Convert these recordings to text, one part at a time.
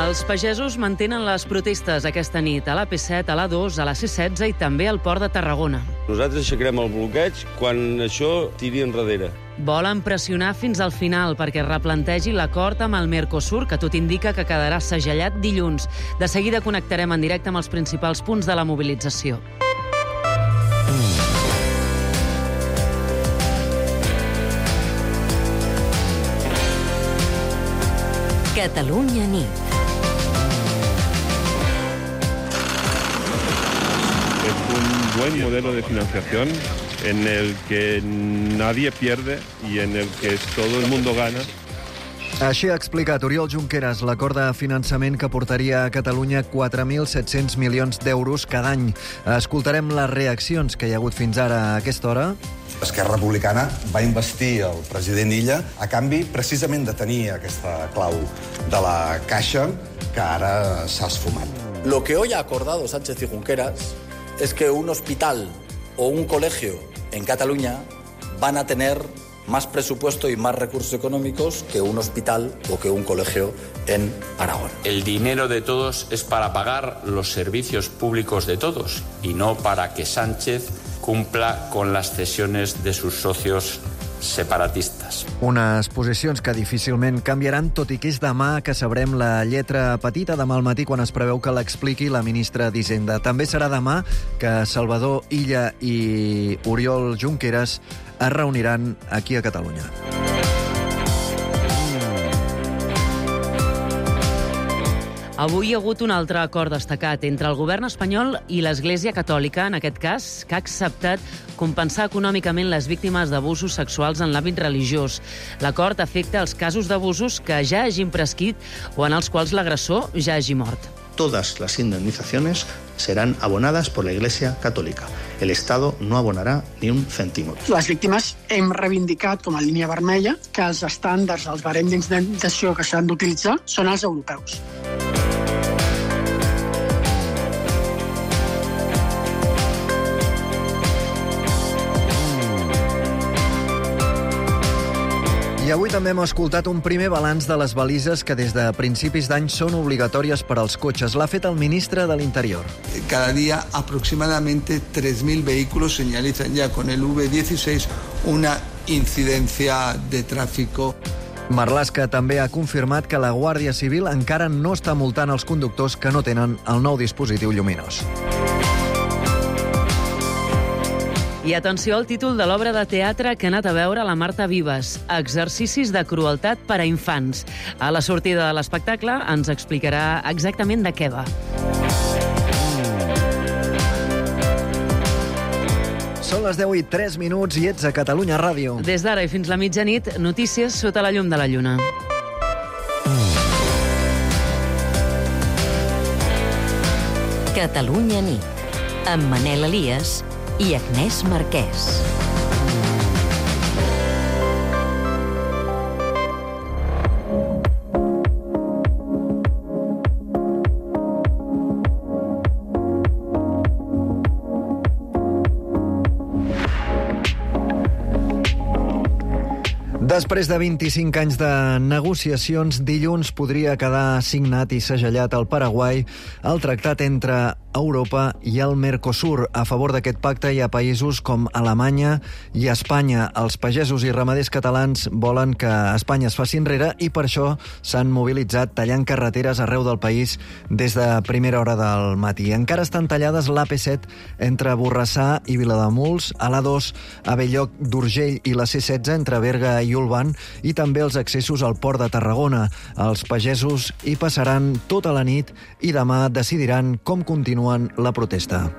Els pagesos mantenen les protestes aquesta nit a l'AP7, a l'A2, a la C16 i també al Port de Tarragona. Nosaltres aixecarem el bloqueig quan això tiri enrere. Volen pressionar fins al final perquè replantegi l'acord amb el Mercosur, que tot indica que quedarà segellat dilluns. De seguida connectarem en directe amb els principals punts de la mobilització. Catalunya nit. Es un buen modelo de financiación en el que nadie pierde y en el que todo el mundo gana. Així ha explicat Oriol Junqueras l'acord de finançament que portaria a Catalunya 4.700 milions d'euros cada any. Escoltarem les reaccions que hi ha hagut fins ara a aquesta hora. Esquerra Republicana va investir el president Illa a canvi precisament de tenir aquesta clau de la Caixa que ara s'ha esfumat. Lo que hoy ha acordado Sánchez y Junqueras es que un hospital o un colegio en Cataluña van a tener más presupuesto y más recursos económicos que un hospital o que un colegio en Aragón. El dinero de todos es para pagar los servicios públicos de todos y no para que Sánchez cumpla con las cesiones de sus socios separatistes. Unes posicions que difícilment canviaran, tot i que és demà que sabrem la lletra petita, demà al matí, quan es preveu que l'expliqui la ministra d'Hisenda. També serà demà que Salvador Illa i Oriol Junqueras es reuniran aquí a Catalunya. Avui hi ha hagut un altre acord destacat entre el govern espanyol i l'Església Catòlica, en aquest cas, que ha acceptat compensar econòmicament les víctimes d'abusos sexuals en l'àmbit religiós. L'acord afecta els casos d'abusos que ja hagin prescrit o en els quals l'agressor ja hagi mort. Todas las indemnizaciones serán abonadas por la Iglesia Católica. El Estado no abonarà ni un cèntim. Les víctimes hem reivindicat com a línia vermella que els estàndards, els barems d'indemnització que s'han d'utilitzar són els europeus. I avui també hem escoltat un primer balanç de les balises que des de principis d'any són obligatòries per als cotxes. L'ha fet el ministre de l'Interior. Cada día aproximadamente 3.000 vehículos señalizan ya con el V16 una incidencia de tráfico. Marlaska també ha confirmat que la Guàrdia Civil encara no està multant els conductors que no tenen el nou dispositiu lluminós. I atenció al títol de l'obra de teatre que ha anat a veure la Marta Vives, Exercicis de crueltat per a infants. A la sortida de l'espectacle ens explicarà exactament de què va. Són les 10:03 i ets a Catalunya Ràdio. Des d'ara i fins la mitjanit, notícies sota la llum de la lluna. Catalunya nit, amb Manel Elias i Agnès Marquès. Després de 25 anys de negociacions, dilluns podria quedar signat i segellat al Paraguai el tractat entre Europa i el Mercosur. A favor d'aquest pacte hi ha països com Alemanya i Espanya. Els pagesos i ramaders catalans volen que Espanya es faci enrere i per això s'han mobilitzat tallant carreteres arreu del país des de primera hora del matí. Encara estan tallades l'AP7 entre Borrassà i Vilademuls, a l'A2 a Bell-lloc d'Urgell i la C16 entre Berga i Olvan i també els accessos al Port de Tarragona. Els pagesos hi passaran tota la nit i demà decidiran com continuen la protesta.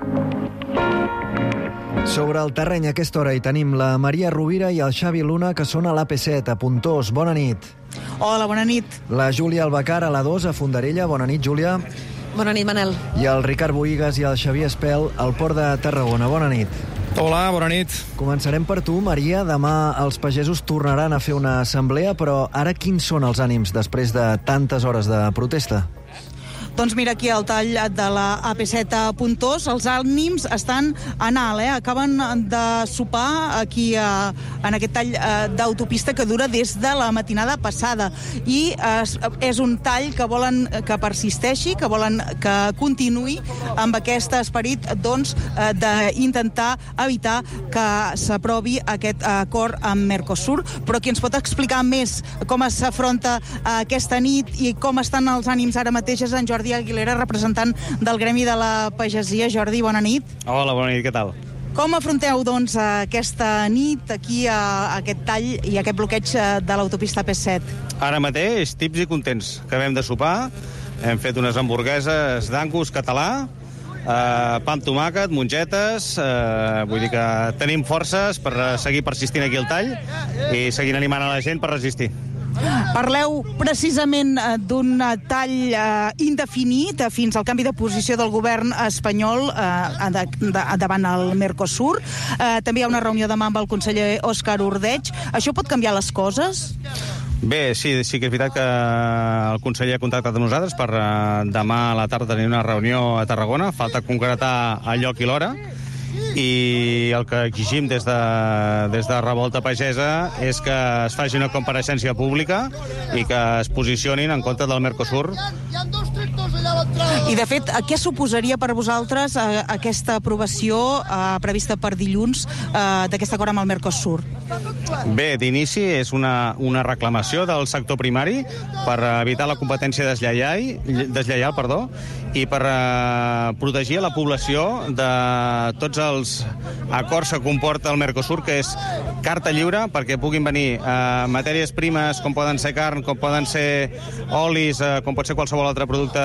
Sobre el terreny a aquesta hora hi tenim la Maria Rovira i el Xavi Luna, que són a l'AP7, a Pontós. Bona nit. Hola, bona nit. La Júlia Albacar a l'A2, a Fondarella. Bona nit, Júlia. Bona nit, Manel. I el Ricard Boïgues i el Xavier Espel al Port de Tarragona. Bona nit. Hola, bona nit. Començarem per tu, Maria. Demà els pagesos tornaran a fer una assemblea, però ara quins són els ànims després de tantes hores de protesta? Doncs mira, aquí al tall de la AP7 a Pontós, els ànims estan en alt, acaben de sopar aquí en aquest tall d'autopista que dura des de la matinada passada. I és un tall que volen que persisteixi, que volen que continuï amb aquest esperit d'intentar evitar que s'aprovi aquest acord amb Mercosur. Però qui ens pot explicar més com s'afronta aquesta nit i com estan els ànims ara mateix és en Jordi Aguilera, representant del Gremi de la Pagesia. Jordi, bona nit. Hola, bona nit, què tal? Com afronteu, doncs, aquesta nit aquí a aquest tall i aquest bloqueig de l'autopista P7? Ara mateix, tips i contents. Acabem de sopar, hem fet unes hamburgueses d'Angus català, pa amb tomàquet, mongetes, vull dir que tenim forces per seguir persistint aquí al tall i seguint animant a la gent per resistir. Parleu precisament d'un tall indefinit fins al canvi de posició del govern espanyol davant el Mercosur. També hi ha una reunió demà amb el conseller Òscar Ordeig. Això pot canviar les coses? Bé, sí que és veritat que el conseller ha contactat amb nosaltres per demà a la tarda tenir una reunió a Tarragona. Falta concretar el lloc i l'hora. I el que exigim des de Revolta Pagesa és que es faci una compareixença pública i que es posicionin en contra del Mercosur. I, de fet, què suposaria per vosaltres aquesta aprovació prevista per dilluns d'aquest acord amb el Mercosur? Bé, d'inici és una reclamació del sector primari per evitar la competència deslleial i per protegir la població de tots els acords que comporta el Mercosur, que és carta lliure perquè puguin venir matèries primes com poden ser carn, com poden ser olis, com pot ser qualsevol altre producte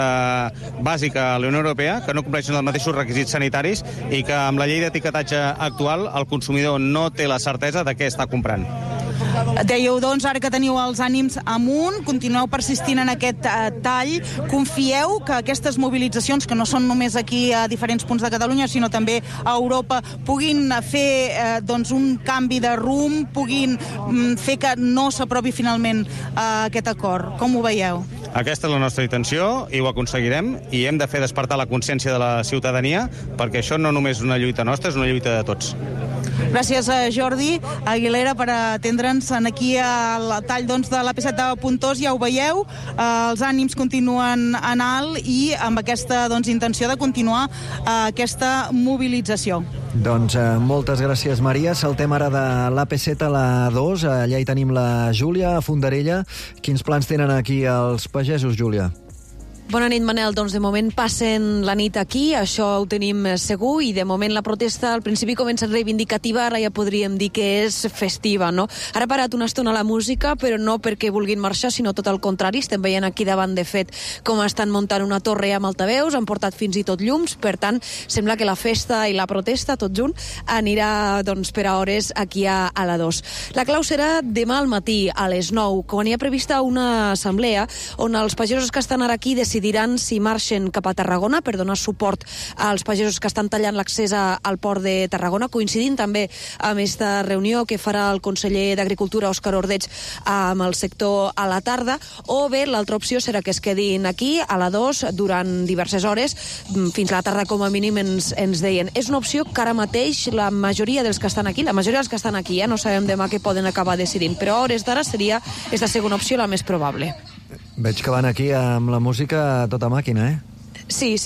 bàsic a la Unió Europea, que no compleixen els mateixos requisits sanitaris i que amb la llei d'etiquetatge actual el consumidor no té la certesa de què està comprant. Dèieu, doncs, ara que teniu els ànims amunt, continueu persistint en aquest tall. Confieu que aquestes mobilitzacions, que no són només aquí a diferents punts de Catalunya, sinó també a Europa, puguin fer un canvi de rumb, puguin fer que no s'aprovi finalment aquest acord? Com ho veieu? Aquesta és la nostra intenció i ho aconseguirem i hem de fer despertar la consciència de la ciutadania perquè això no només és una lluita nostra, és una lluita de tots. Gràcies a Jordi Aguilera per atendre'ns aquí al tall de l'AP7 de Pontós. Ja ho veieu, els ànims continuen en alt i amb aquesta intenció de continuar aquesta mobilització. Doncs moltes gràcies, Maria. Saltem ara de l'AP7 a la 2. Allà hi tenim la Júlia, a Fondarella. Quins plans tenen aquí els pagesos, Júlia? Bona nit, Manel. Doncs de moment passen la nit aquí, això ho tenim segur, i de moment la protesta al principi comença reivindicativa, ara ja podríem dir que és festiva, no? Ara ha parat una estona la música, però no perquè vulguin marxar, sinó tot el contrari. Estem veient aquí davant, de fet, com estan muntant una torre amb altaveus, han portat fins i tot llums, per tant, sembla que la festa i la protesta, tot junt, anirà per a hores aquí a la 2. La clau serà demà al matí, a les 9, quan hi ha prevista una assemblea on els pagesos que estan ara aquí decidiran si marxen cap a Tarragona per donar suport als pagesos que estan tallant l'accés al port de Tarragona, coincidint també amb aquesta reunió que farà el conseller d'Agricultura, Òscar Ordeig, amb el sector a la tarda, o bé l'altra opció serà que es quedin aquí, a la 2, durant diverses hores, fins a la tarda com a mínim ens deien. És una opció que ara mateix la majoria dels que estan aquí, no sabem demà què poden acabar decidint, però a hores d'ara seria aquesta segona opció la més probable. Veig que van aquí amb la música a tota màquina, Sí.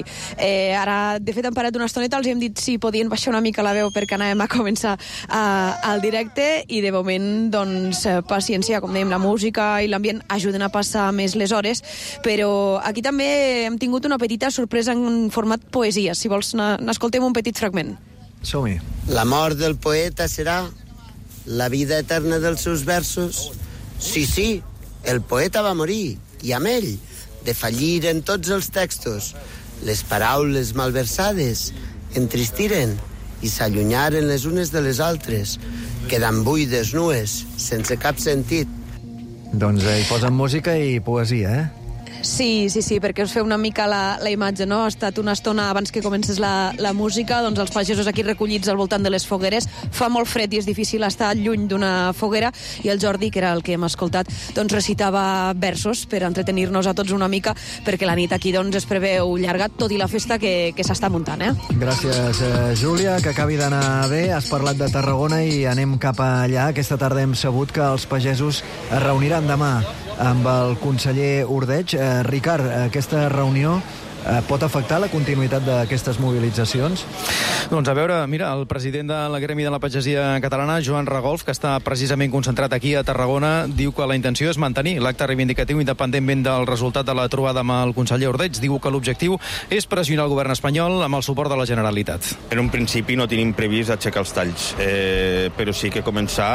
Ara, de fet, han parat una estoneta, els hem dit si podien baixar una mica la veu perquè anàvem a començar el directe i de moment, paciència, com dèiem, la música i l'ambient ajuden a passar més les hores, però aquí també hem tingut una petita sorpresa en format poesia. Si vols, n'escoltem un petit fragment. Som-hi. La mort del poeta serà la vida eterna dels seus versos. Sí, el poeta va morir, i amb ell defalliren tots els textos. Les paraules malversades entristiren i s'allunyaren les unes de les altres, quedant buides, nues, sense cap sentit. Doncs hi posen música i poesia, Sí, perquè us feu una mica la imatge, no? Ha estat una estona abans que comencés la música, doncs els pagesos aquí recollits al voltant de les fogueres. Fa molt fred i és difícil estar lluny d'una foguera, i el Jordi, que era el que hem escoltat, doncs recitava versos per entretenir-nos a tots una mica, perquè la nit aquí doncs es preveu llarga, tot i la festa que s'està muntant, Gràcies, Júlia, que acabi d'anar bé. Has parlat de Tarragona i anem cap allà. Aquesta tarda hem sabut que els pagesos es reuniran demà amb el conseller Ordeig. Ricard, aquesta reunió pot afectar la continuïtat d'aquestes mobilitzacions? Doncs a veure, mira, el president de la Gremi de la Pagesia Catalana, Joan Regolf, que està precisament concentrat aquí a Tarragona, diu que la intenció és mantenir l'acte reivindicatiu independentment del resultat de la trobada amb el conseller Ordeig. Diu que l'objectiu és pressionar el govern espanyol amb el suport de la Generalitat. En un principi no tenim previst aixecar els talls, però sí que començar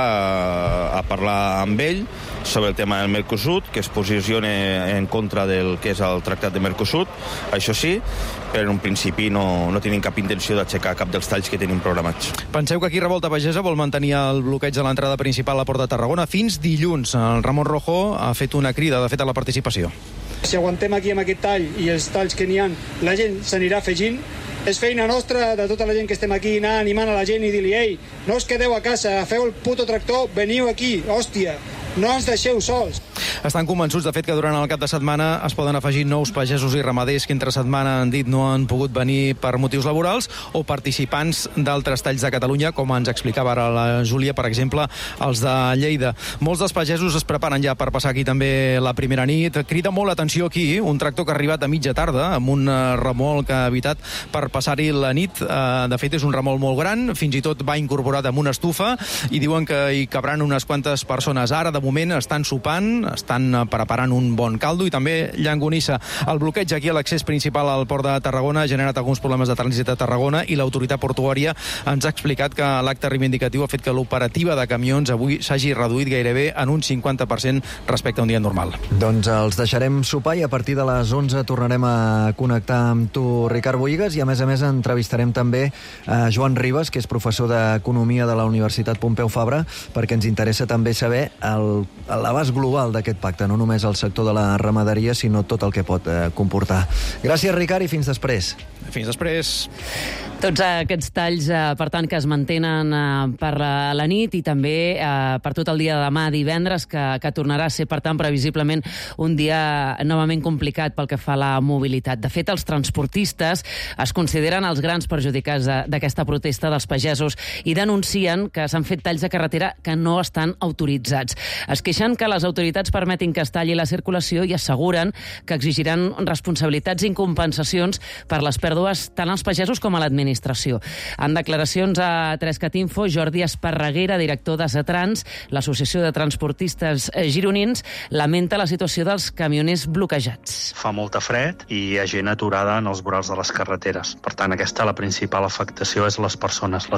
a parlar amb ell sobre el tema del Mercosur, que es posicione en contra del que és el Tractat de Mercosur. Això sí, però en un principi no tenim cap intenció d'aixecar cap dels talls que tenim programats. Penseu que aquí Revolta Pagesa vol mantenir el bloqueig de l'entrada principal a la Porta de Tarragona fins dilluns. El Ramon Rojo ha fet una crida, de fet, a la participació. Si aguantem aquí amb aquest tall i els talls que n'hi ha, la gent s'anirà afegint. És feina nostra, de tota la gent que estem aquí, anar animant a la gent i dir-li: ei, no us quedeu a casa, feu el puto tractor, veniu aquí, hòstia, no ens deixeu sols. Estan convençuts, de fet, que durant el cap de setmana es poden afegir nous pagesos i ramaders que entre setmana han dit no han pogut venir per motius laborals, o participants d'altres talls de Catalunya, com ens explicava ara la Júlia, per exemple, els de Lleida. Molts dels pagesos es preparen ja per passar aquí també la primera nit. Crida molt l'atenció aquí un tractor que ha arribat a mitja tarda, amb un remolc habitat per passar-hi la nit. De fet, és un remolc molt gran, fins i tot va incorporat amb una estufa, i diuen que hi cabran unes quantes persones. Ara, de moment, estan sopant, estan preparant un bon caldo i també llangonissa. El bloqueig aquí a l'accés principal al port de Tarragona ha generat alguns problemes de trànsit a Tarragona, i l'autoritat portuària ens ha explicat que l'acte reivindicatiu ha fet que l'operativa de camions avui s'hagi reduït gairebé en un 50% respecte a un dia normal. Doncs els deixarem sopar i a partir de les 11 tornarem a connectar amb tu, Ricard Bohigas, i a més entrevistarem també a Joan Ribas, que és professor d'Economia de la Universitat Pompeu Fabra, perquè ens interessa també saber l'abast global d'aquest pacte, no només el sector de la ramaderia, sinó tot el que pot comportar. Gràcies, Ricard, i fins després. Fins després. Tots aquests talls, per tant, que es mantenen per la nit i també per tot el dia de demà, divendres, que tornarà a ser, per tant, previsiblement un dia novament complicat pel que fa a la mobilitat. De fet, els transportistes es consideren els grans perjudicats d'aquesta protesta dels pagesos i denuncien que s'han fet talls de carretera que no estan autoritzats. Es queixen que les autoritats permetin que es talli la circulació i asseguren que exigiran responsabilitats i compensacions per les pèrdues tant als pagesos com a l'administració. En declaracions a 3cat Info, Jordi Esparreguera, director de Setrans, l'Associació de Transportistes Gironins, lamenta la situació dels camioners bloquejats. Fa molta fred i hi ha gent aturada en els vorals de les carreteres. Per tant, la principal afectació és les persones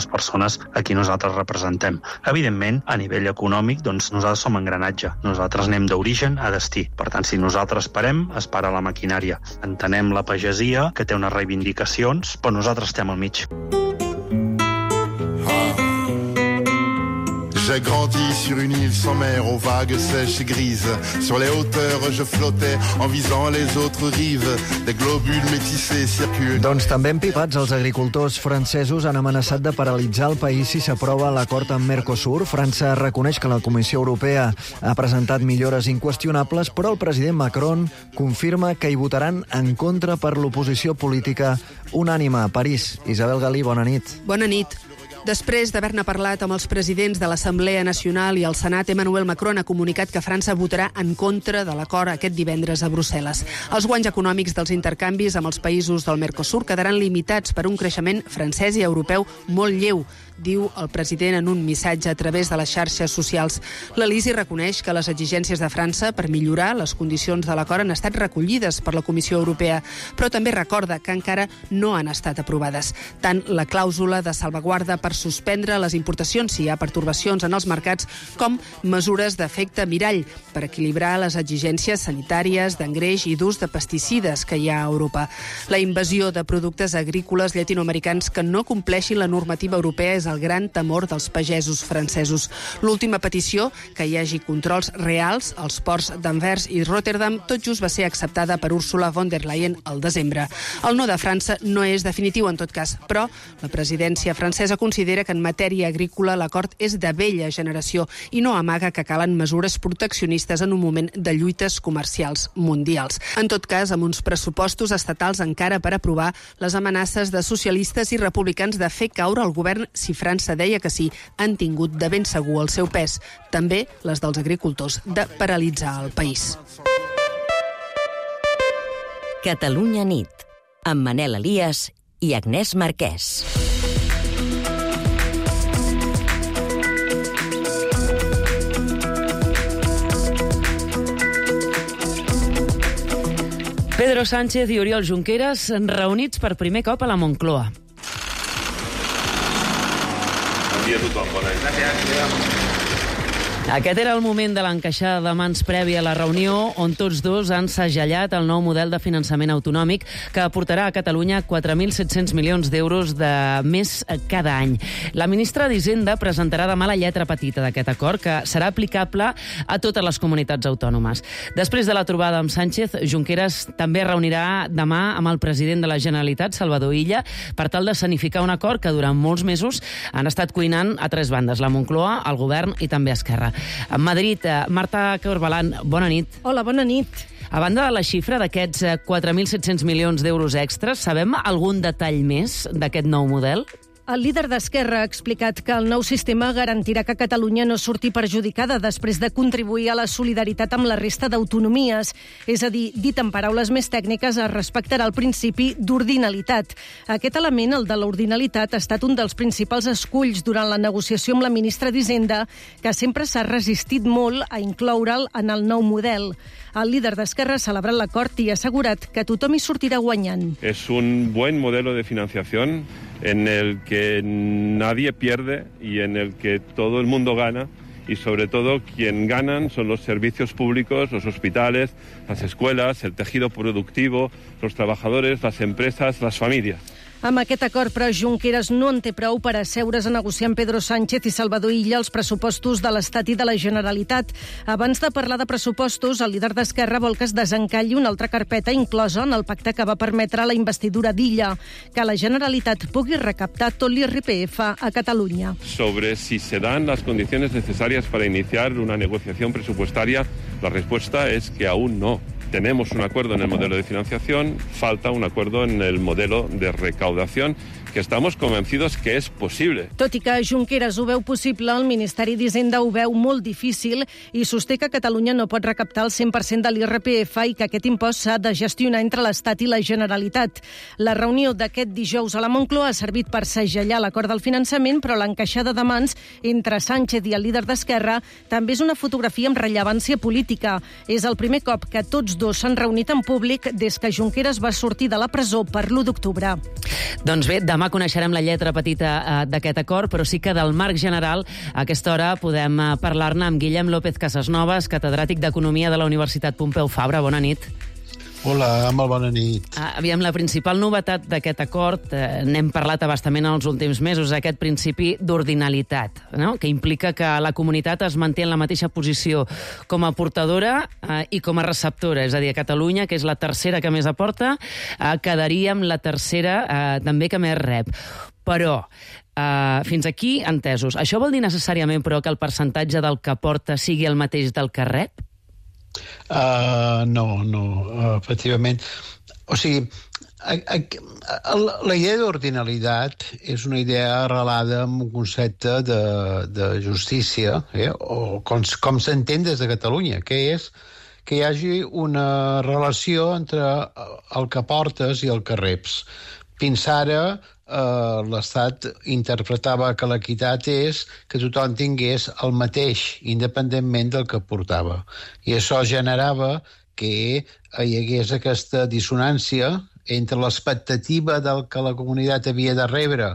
a qui nosaltres representem. Evidentment, a nivell econòmic, doncs nosaltres som engranatge. Nosaltres anem d'origen a destí. Per tant, si nosaltres parem, es para la maquinària. Entenem la pagesia, que té unes reivindicacions, però nosaltres estem al mig. J'ai grandi sur une île sans mer, aux vagues sèches et grises. Sur les hauteurs, je flottais en visant les autres rives. Des globules métissés circulent. Doncs també empipats, els agricultors francesos han amenaçat de paralitzar el país si s'aprova l'acord amb Mercosur. França reconeix que la Comissió Europea ha presentat millores inqüestionables, però el president Macron confirma que hi votaran en contra per l'oposició política unànime. París, Isabel Galí, bona nit. Bona nit. Després d'haver-ne parlat amb els presidents de l'Assemblea Nacional i el Senat, Emmanuel Macron ha comunicat que França votarà en contra de l'acord aquest divendres a Brussel·les. Els guanys econòmics dels intercanvis amb els països del Mercosur quedaran limitats per un creixement francès i europeu molt lleu, diu el president en un missatge a través de les xarxes socials. L'Elisi reconeix que les exigències de França per millorar les condicions de l'acord han estat recollides per la Comissió Europea, però també recorda que encara no han estat aprovades. Tant la clàusula de salvaguarda per per suspendre les importacions si hi ha pertorbacions en els mercats, com mesures d'efecte mirall per equilibrar les exigències sanitàries, d'engreix i d'ús de pesticides que hi ha a Europa. La invasió de productes agrícoles llatinoamericans que no compleixin la normativa europea és el gran temor dels pagesos francesos. L'última petició, que hi hagi controls reals als ports d'Anvers i Rotterdam, tot just va ser acceptada per Ursula von der Leyen al desembre. El no de França no és definitiu en tot cas, però la presidència francesa considera que en matèria agrícola l'acord és de vella generació i no amaga que calen mesures proteccionistes en un moment de lluites comercials mundials. En tot cas, amb uns pressupostos estatals encara per aprovar, les amenaces de socialistes i republicans de fer caure el govern si França deia que sí han tingut de ben segur el seu pes. També les dels agricultors de paralitzar el país. Catalunya nit, amb Manel Elias i Agnès Marquès. Pedro Sánchez i Oriol Junqueras reunits per primer cop a la Moncloa. Bon dia a tothom, bona nit. Gràcies. Aquest era el moment de l'encaixada de mans prèvia a la reunió, on tots dos han segellat el nou model de finançament autonòmic que aportarà a Catalunya 4.700 milions d'euros de més cada any. La ministra d'Hisenda presentarà demà la lletra petita d'aquest acord, que serà aplicable a totes les comunitats autònomes. Després de la trobada amb Sánchez, Junqueras també reunirà demà amb el president de la Generalitat, Salvador Illa, per tal de escenificar un acord que durant molts mesos han estat cuinant a tres bandes, la Moncloa, el govern i també Esquerra. A Madrid, Marta Corbalán, bona nit. Hola, bona nit. A banda de la xifra d'aquests 4.700 milions d'euros extras, sabem algun detall més d'aquest nou model? El líder d'Esquerra ha explicat que el nou sistema garantirà que Catalunya no surti perjudicada després de contribuir a la solidaritat amb la resta d'autonomies. És a dir, dit en paraules més tècniques, es respectarà el principi d'ordinalitat. Aquest element, el de l'ordinalitat, ha estat un dels principals esculls durant la negociació amb la ministra d'Hisenda, que sempre s'ha resistit molt a incloure'l en el nou model. El líder d'Esquerra ha celebrat l'acord i ha assegurat que tothom hi sortirà guanyant. Es un buen modelo de financiación en el que nadie pierde y en el que todo el mundo gana, y sobre todo quien ganan son los servicios públicos, los hospitales, las escuelas, el tejido productivo, los trabajadores, las empresas, las familias. Amb aquest acord, però, Junqueras no en té prou per asseure's a negociar amb Pedro Sánchez i Salvador Illa els pressupostos de l'Estat i de la Generalitat. Abans de parlar de pressupostos, el líder d'Esquerra vol que es desencalli una altra carpeta inclosa en el pacte que va permetre la investidura d'Illa, que la Generalitat pugui recaptar tot l'IRPF a Catalunya. Sobre si se dan las condiciones necesarias para iniciar una negociación presupuestaria, la respuesta es que aún no. Tenemos un acuerdo en el modelo de financiación, falta un acuerdo en el modelo de recaudación, que estamos convencidos que és possible. Tot i que Junqueras ho veu possible, el Ministeri d'Hisenda ho veu molt difícil i sosté que Catalunya no pot recaptar el 100% de l'IRPF i que aquest impost s'ha de gestionar entre l'Estat i la Generalitat. La reunió d'aquest dijous a la Moncloa ha servit per segellar l'acord del finançament, però l'encaixada de mans entre Sánchez i el líder d'Esquerra també és una fotografia amb rellevància política. És el primer cop que tots dos s'han reunit en públic des que Junqueras va sortir de la presó per l'1 d'octubre. Doncs bé, demà coneixerem la lletra petita d'aquest acord, però sí que del marc general a aquesta hora podem parlar-ne amb Guillem López Casasnovas, catedràtic d'Economia de la Universitat Pompeu Fabra. Bona nit. Hola, molt bona nit. Aviam, la principal novetat d'aquest acord, n'hem parlat abastament en els últims mesos, aquest principi d'ordinalitat, no? Que implica que la comunitat es manté en la mateixa posició com a portadora i com a receptora. És a dir, a Catalunya, que és la tercera que més aporta, quedaria amb la tercera també que més rep. Però, fins aquí, entesos. Això vol dir necessàriament, però, que el percentatge del que aporta sigui el mateix del que rep? No, efectivament. O sigui, la idea d'ordinalitat és una idea arrelada en un concepte de justícia, o com s'entén des de Catalunya, que és que hi hagi una relació entre el que portes i el que reps. Fins ara, l'Estat interpretava que l'equitat és que tothom tingués el mateix, independentment del que portava. I això generava que hi hagués aquesta dissonància entre l'expectativa del que la comunitat havia de rebre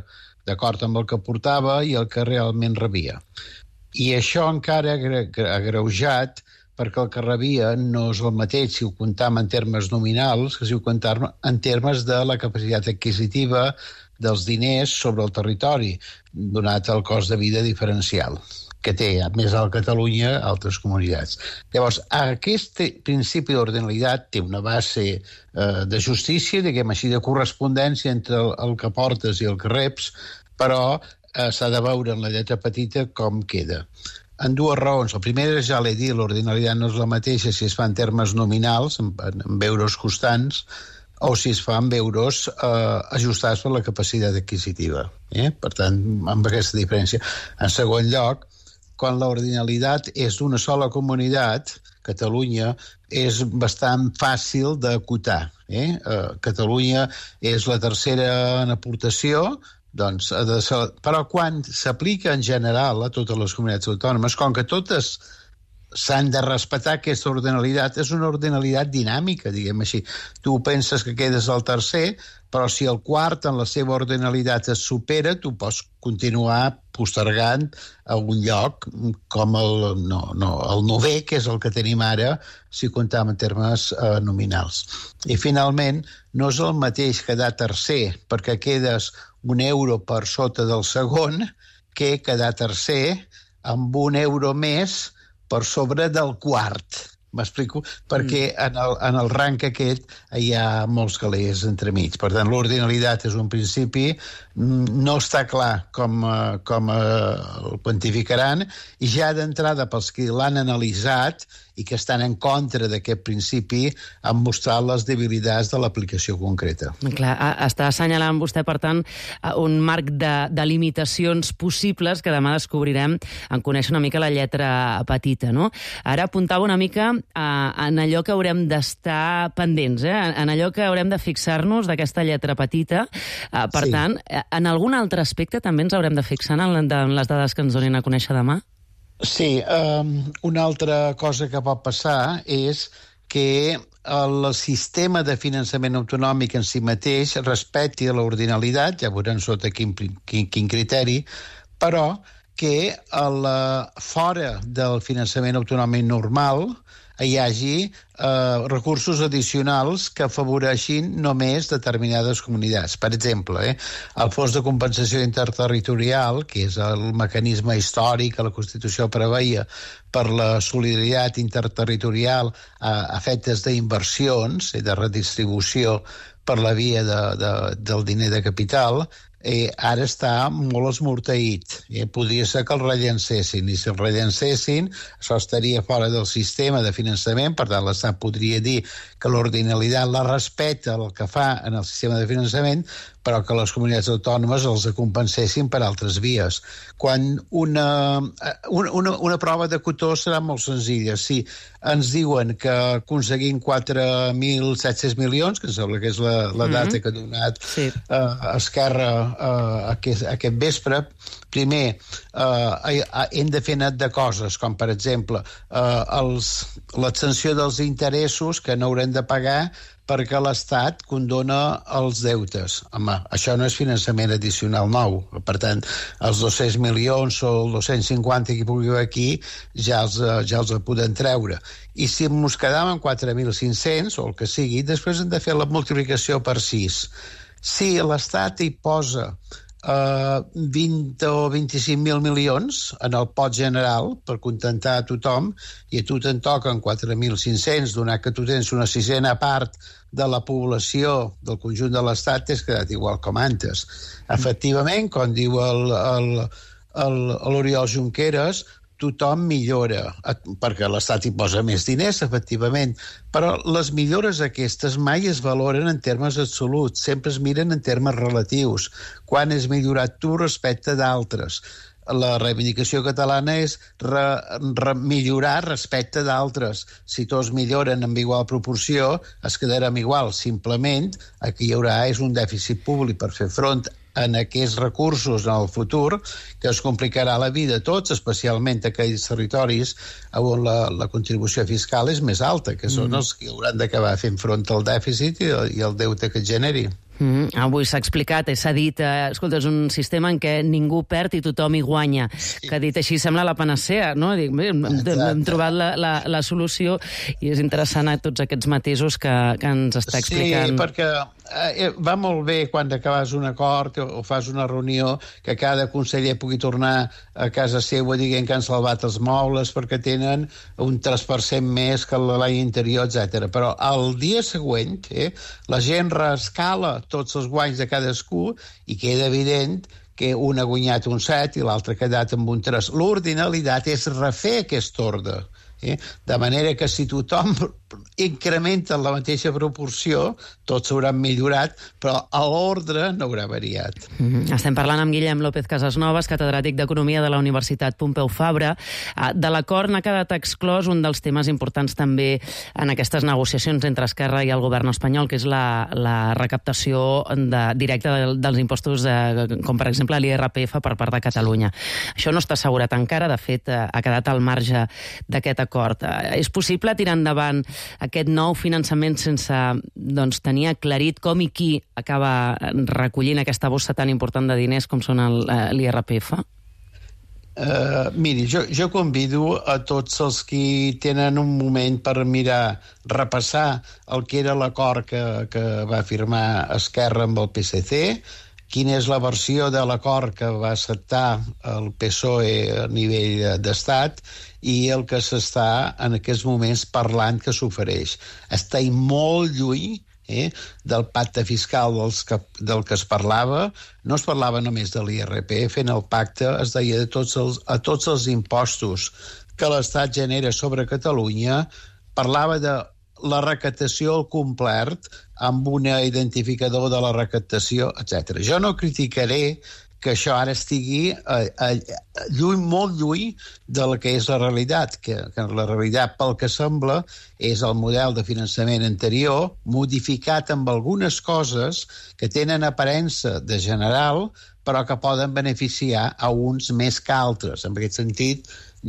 d'acord amb el que portava i el que realment rebia. I això encara ha agreujat perquè el que rebia no és el mateix si ho comptam en termes nominals que si ho comptam en termes de la capacitat adquisitiva dels diners sobre el territori, donat el cost de vida diferencial que té més alt Catalunya a altres comunitats. Llavors, aquest principi d'ordinalitat té una base de justícia, diguem així, de correspondència entre el que portes i el que reps, però s'ha de veure en la lletra petita com queda. En dues raons. La primera, ja l'he dit, l'ordinalitat no és la mateixa si es fa en termes nominals, en euros constants, o si es fa en euros ajustats per la capacitat adquisitiva. Per tant, amb aquesta diferència. En segon lloc, quan l'ordinalitat és d'una sola comunitat, Catalunya, és bastant fàcil d'acotar. Catalunya és la tercera en aportació, doncs, però quan s'aplica en general a totes les comunitats autònomes, com que totes s'han de respectar aquesta ordinalitat, és una ordinalitat dinàmica, diguem així. Tu penses que quedes al tercer, però si el quart en la seva ordinalitat es supera, tu pots continuar postergant a un lloc com el novè, que és el que tenim ara, si comptem en termes nominals. I finalment, no és el mateix quedar tercer perquè quedes €1 per sota del segon que quedar tercer amb €1 més per sobre del quart. M'explico? Perquè en el rang aquest hi ha molts calés entremig. Per tant, l'ordinalitat és un principi, no està clar com el quantificaran, i ja d'entrada pels que l'han analitzat i que estan en contra d'aquest principi han mostrat les debilitats de l'aplicació concreta. Clar, està assenyalant vostè, per tant, un marc de limitacions possibles que demà descobrirem en conèixer una mica la lletra petita, no? Ara apuntava una mica en allò que haurem d'estar pendents, en allò que haurem de fixar-nos d'aquesta lletra petita. Per tant, en algun altre aspecte també ens haurem de fixar en les dades que ens donin a conèixer demà? Sí, una altra cosa que pot passar és que el sistema de finançament autonòmic en si mateix respecti l'ordinalitat, ja veurem sota quin criteri, però que fora del finançament autonòmic normal hi hagi recursos addicionals que afavoreixin només determinades comunitats. Per exemple, el fons de compensació interterritorial, que és el mecanisme històric que la Constitució preveia per la solidaritat interterritorial a efectes d'inversions i de redistribució per la via del diner de capital, ara està molt esmorteït. Podria ser que el rellancessin, i si el rellancessin, això estaria fora del sistema de finançament, per tant, l'Estat podria dir que l'ordinalitat la respecta el que fa en el sistema de finançament, però que les comunitats autònomes els compensessin per altres vies. Quan una prova de cotó serà molt senzilla. Si ens diuen que aconseguim 4.700 milions, que sembla que és la data que ha donat Esquerra aquest vespre, primer, hem de fer net de coses, com per exemple l'extensió dels interessos que no haurem de pagar perquè l'Estat condona els deutes. Home, això no és finançament addicional nou. Per tant, els 200 milions o els 250 que hi pugui haver aquí ja els podem treure. I si ens quedam en 4.500 o el que sigui, després hem de fer la multiplicació per 6. Si l'Estat hi posa 20 o 25.000 milions en el pot general per contentar a tothom i a tu te'n toquen 4.500, donat que tu tens una sisena part de la població del conjunt de l'Estat, t'has quedat igual com antes. Efectivament, com diu l'Oriol Junqueras, tothom millora, perquè l'Estat hi posa més diners, efectivament, però les millores aquestes mai es valoren en termes absoluts, sempre es miren en termes relatius. Quan has millorat tu respecte d'altres? La reivindicació catalana és millorar respecte d'altres. Si tots milloren amb igual proporció, es quedarem igual. Simplement, el que hi haurà és un dèficit públic per fer front en aquests recursos en el futur, que es complicarà la vida a tots, especialment a aquells territoris on la contribució fiscal és més alta, que són els que hauran d'acabar fent front al dèficit i el deute que es generi. Avui s'ha explicat, s'ha dit, escolta, és un sistema en què ningú perd i tothom hi guanya, que dit així sembla la panacea, no? Dic, bé, hem trobat la solució i és interessant tots aquests matisos que ens està explicant. Sí, perquè va molt bé quan acabes un acord o fas una reunió que cada conseller pugui tornar a casa seva dient que han salvat els mobles perquè tenen un 3% més que l'any anterior, etc. Però el dia següent la gent rescala tots els guanys de cadascú i queda evident que un ha guanyat un 7 i l'altre ha quedat amb un 3. L'ordinalitat és refer aquest ordre. De manera que si tothom incrementa en la mateixa proporció, tots s'hauran millorat, però l'ordre no haurà variat. Estem parlant amb Guillem López Casasnovas, catedràtic d'Economia de la Universitat Pompeu Fabra. De l'acord n'ha quedat exclòs un dels temes importants també en aquestes negociacions entre Esquerra i el govern espanyol, que és la recaptació directa dels impostos, com per exemple l'IRPF per part de Catalunya. Això no està assegurat encara, de fet ha quedat al marge d'aquest acord. És possible tirar endavant aquest nou finançament sense tenir aclarit com i qui acaba recollint aquesta bossa tan important de diners com són l'IRPF? Miri, jo convido a tots els qui tenen un moment per mirar, repassar el que era l'acord que va firmar Esquerra amb el PSC, quina és la versió de l'acord que va acceptar el PSOE a nivell d'estat i el que s'està en aquests moments parlant que s'ofereix. Està molt lluny del pacte fiscal del que es parlava. No es parlava només de l'IRPF, en el pacte es deia a tots els impostos que l'Estat genera sobre Catalunya, parlava de la recaptació al complet amb un identificador de la recaptació, etc. Jo no criticaré que això ara estigui molt lluny del que és la realitat, que la realitat, pel que sembla, és el model de finançament anterior, modificat amb algunes coses que tenen aparença de general, però que poden beneficiar a uns més que altres. En aquest sentit,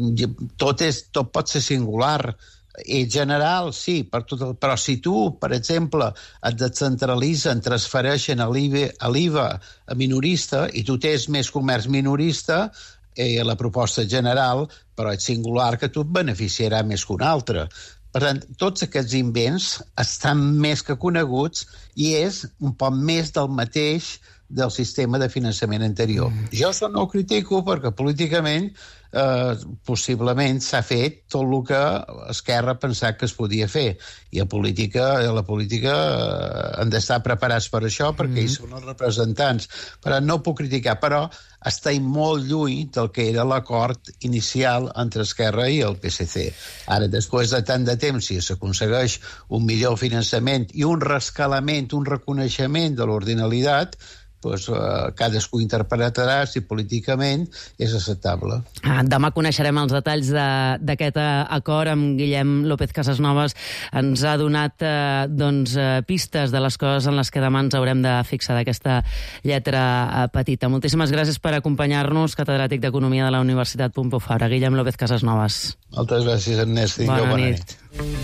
tot pot ser singular. En general, sí, però si tu, per exemple, et descentralitzen, transfereixen l'IVA a minorista i tu tens més comerç minorista, la proposta general, però és singular que tu et beneficiarà més que un altre. Per tant, tots aquests invents estan més que coneguts i és un poc més del mateix del sistema de finançament anterior. Jo això no ho critico perquè políticament possiblement s'ha fet tot el que Esquerra ha pensat que es podia fer. I la política han d'estar preparats per això perquè ells són els representants. Però no ho puc criticar, però està molt lluny del que era l'acord inicial entre Esquerra i el PSC. Ara, després de tant de temps, si s'aconsegueix un millor finançament i un rescalament, un reconeixement de l'ordinalitat, cadascú interpretarà si políticament és acceptable. Demà coneixerem els detalls d'aquest acord amb Guillem López Casasnovas. Ens ha donat pistes de les coses en les que demà ens haurem de fixar d'aquesta lletra petita. Moltíssimes gràcies per acompanyar-nos, catedràtic d'Economia de la Universitat Pompeu Fabra, Guillem López Casasnovas. Moltes gràcies, Ernest. Bona nit.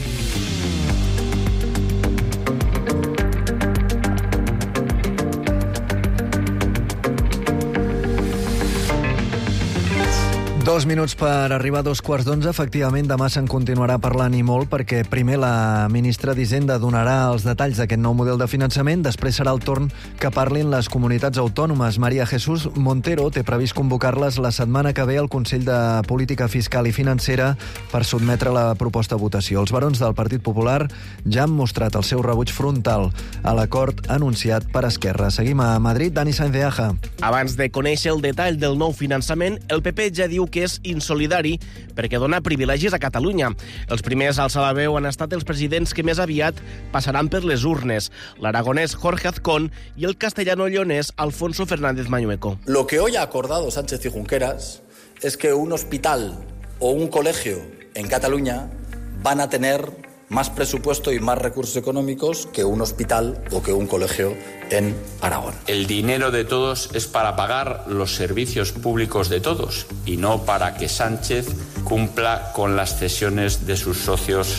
2 minuts per arribar a 2:15. Efectivament, demà se'n continuarà parlant i molt perquè primer la ministra d'Hisenda donarà els detalls d'aquest nou model de finançament, després serà el torn que parlin les comunitats autònomes. María Jesús Montero té previst convocar-les la setmana que ve al Consell de Política Fiscal i Financera per sotmetre la proposta a votació. Els barons del Partit Popular ja han mostrat el seu rebuig frontal a l'acord anunciat per Esquerra. Seguim a Madrid. Dani Sainz de Aja. Abans de conèixer el detall del nou finançament, el PP ja diu que és insolidari perquè dona privilegis a Catalunya. Els primers a alçar la veu han estat els presidents que més aviat passaran per les urnes, l'aragonès Jorge Azcón i el castellano-lleonès Alfonso Fernández Mañueco. Lo que hoy ha acordado Sánchez y Junqueras es que un hospital o un colegio en Cataluña van a tener más presupuesto y más recursos económicos que un hospital o que un colegio en Aragón. El dinero de todos es para pagar los servicios públicos de todos y no para que Sánchez cumpla con las cesiones de sus socios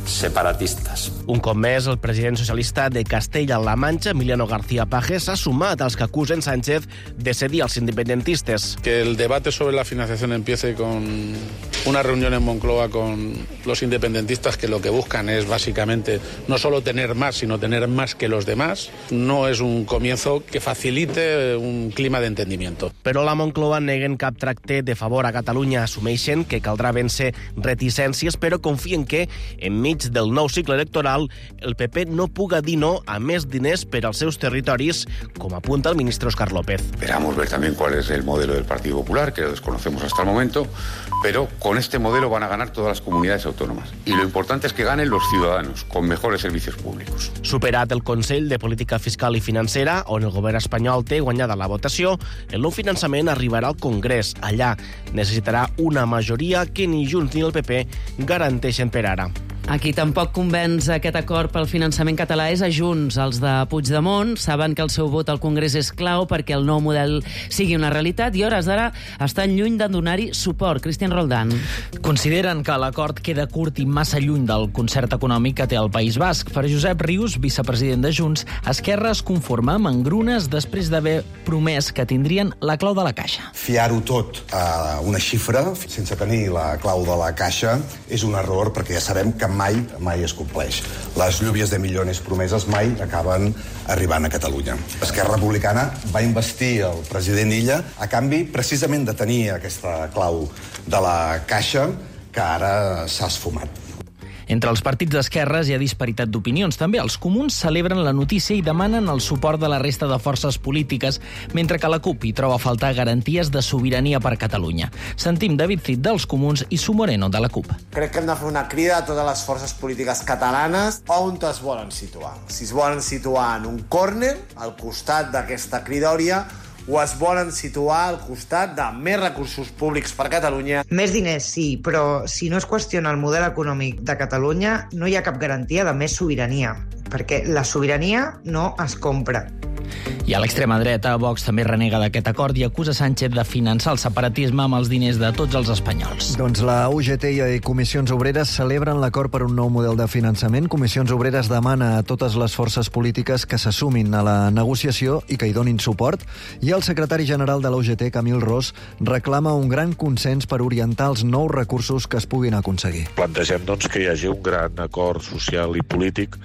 separatistas. Un cop més, el president socialista de Castella-La Mancha, Emiliano García Paje, s'ha sumat als que acusen Sánchez de cedir als independentistes. Que el debate sobre la financiación empiece con una reunión en Moncloa con los independentistas que lo que buscan es básicamente no solo tener más, sino tener más que los demás. No es un comienzo que facilite un clima de entendimiento. Però la Moncloa neguen cap tracte de favor a Catalunya. Assumeixen que caldrà vèncer reticències, però confien que, enmig del nou cicle electoral, el PP no puga dir no a més diners per als seus territoris, com apunta el ministre Óscar López. Esperamos ver también cuál es el modelo del Partido Popular, que lo desconocemos hasta el momento, pero con este modelo van a ganar todas las comunidades autónomas. Y lo importante es que ganen los ciudadanos, con mejores servicios públicos. Superat el Consell de Política Fiscal i Financera, on el govern espanyol té guanyada la votació, el nou finançament arribarà al Congrés. Allà necessitarà una majoria que ni Junts ni el PP garanteixen per ara. A qui tampoc convenç aquest acord pel finançament català és a Junts. Els de Puigdemont saben que el seu vot al Congrés és clau perquè el nou model sigui una realitat i a hores d'ara estan lluny de donar-hi suport. Cristian Roldán. Consideren que l'acord queda curt i massa lluny del concert econòmic que té el País Basc. Per Josep Rius, vicepresident de Junts, Esquerra es conforma amb engrunes després d'haver promès que tindrien la clau de la caixa. Fiar-ho tot a una xifra sense tenir la clau de la caixa és un error perquè ja sabem que mai es compleix. Les llúvies de milions promeses mai acaben arribant a Catalunya. Esquerra Republicana va investir el president Illa a canvi precisament de tenir aquesta clau de la caixa que ara s'ha esfumat. Entre els partits d'esquerres hi ha disparitat d'opinions. També els comuns celebren la notícia i demanen el suport de la resta de forces polítiques, mentre que la CUP hi troba a faltar garanties de sobirania per Catalunya. Sentim David Cid dels comuns i Su Moreno de la CUP. Crec que hem de fer una crida a totes les forces polítiques catalanes on es volen situar. Si es volen situar en un córner, al costat d'aquesta cridòria, o es volen situar al costat de més recursos públics per Catalunya. Més diners, sí, però si no es qüestiona el model econòmic de Catalunya, no hi ha cap garantia de més sobirania, perquè la sobirania no es compra. I a l'extrema dreta, Vox també renega d'aquest acord i acusa Sánchez de finançar el separatisme amb els diners de tots els espanyols. Doncs la UGT i Comissions Obreres celebren l'acord per un nou model de finançament. Comissions Obreres demana a totes les forces polítiques que s'assumin a la negociació i que hi donin suport. I el secretari general de la UGT, Camil Ros, reclama un gran consens per orientar els nous recursos que es puguin aconseguir. Plantegem que hi hagi un gran acord social i polític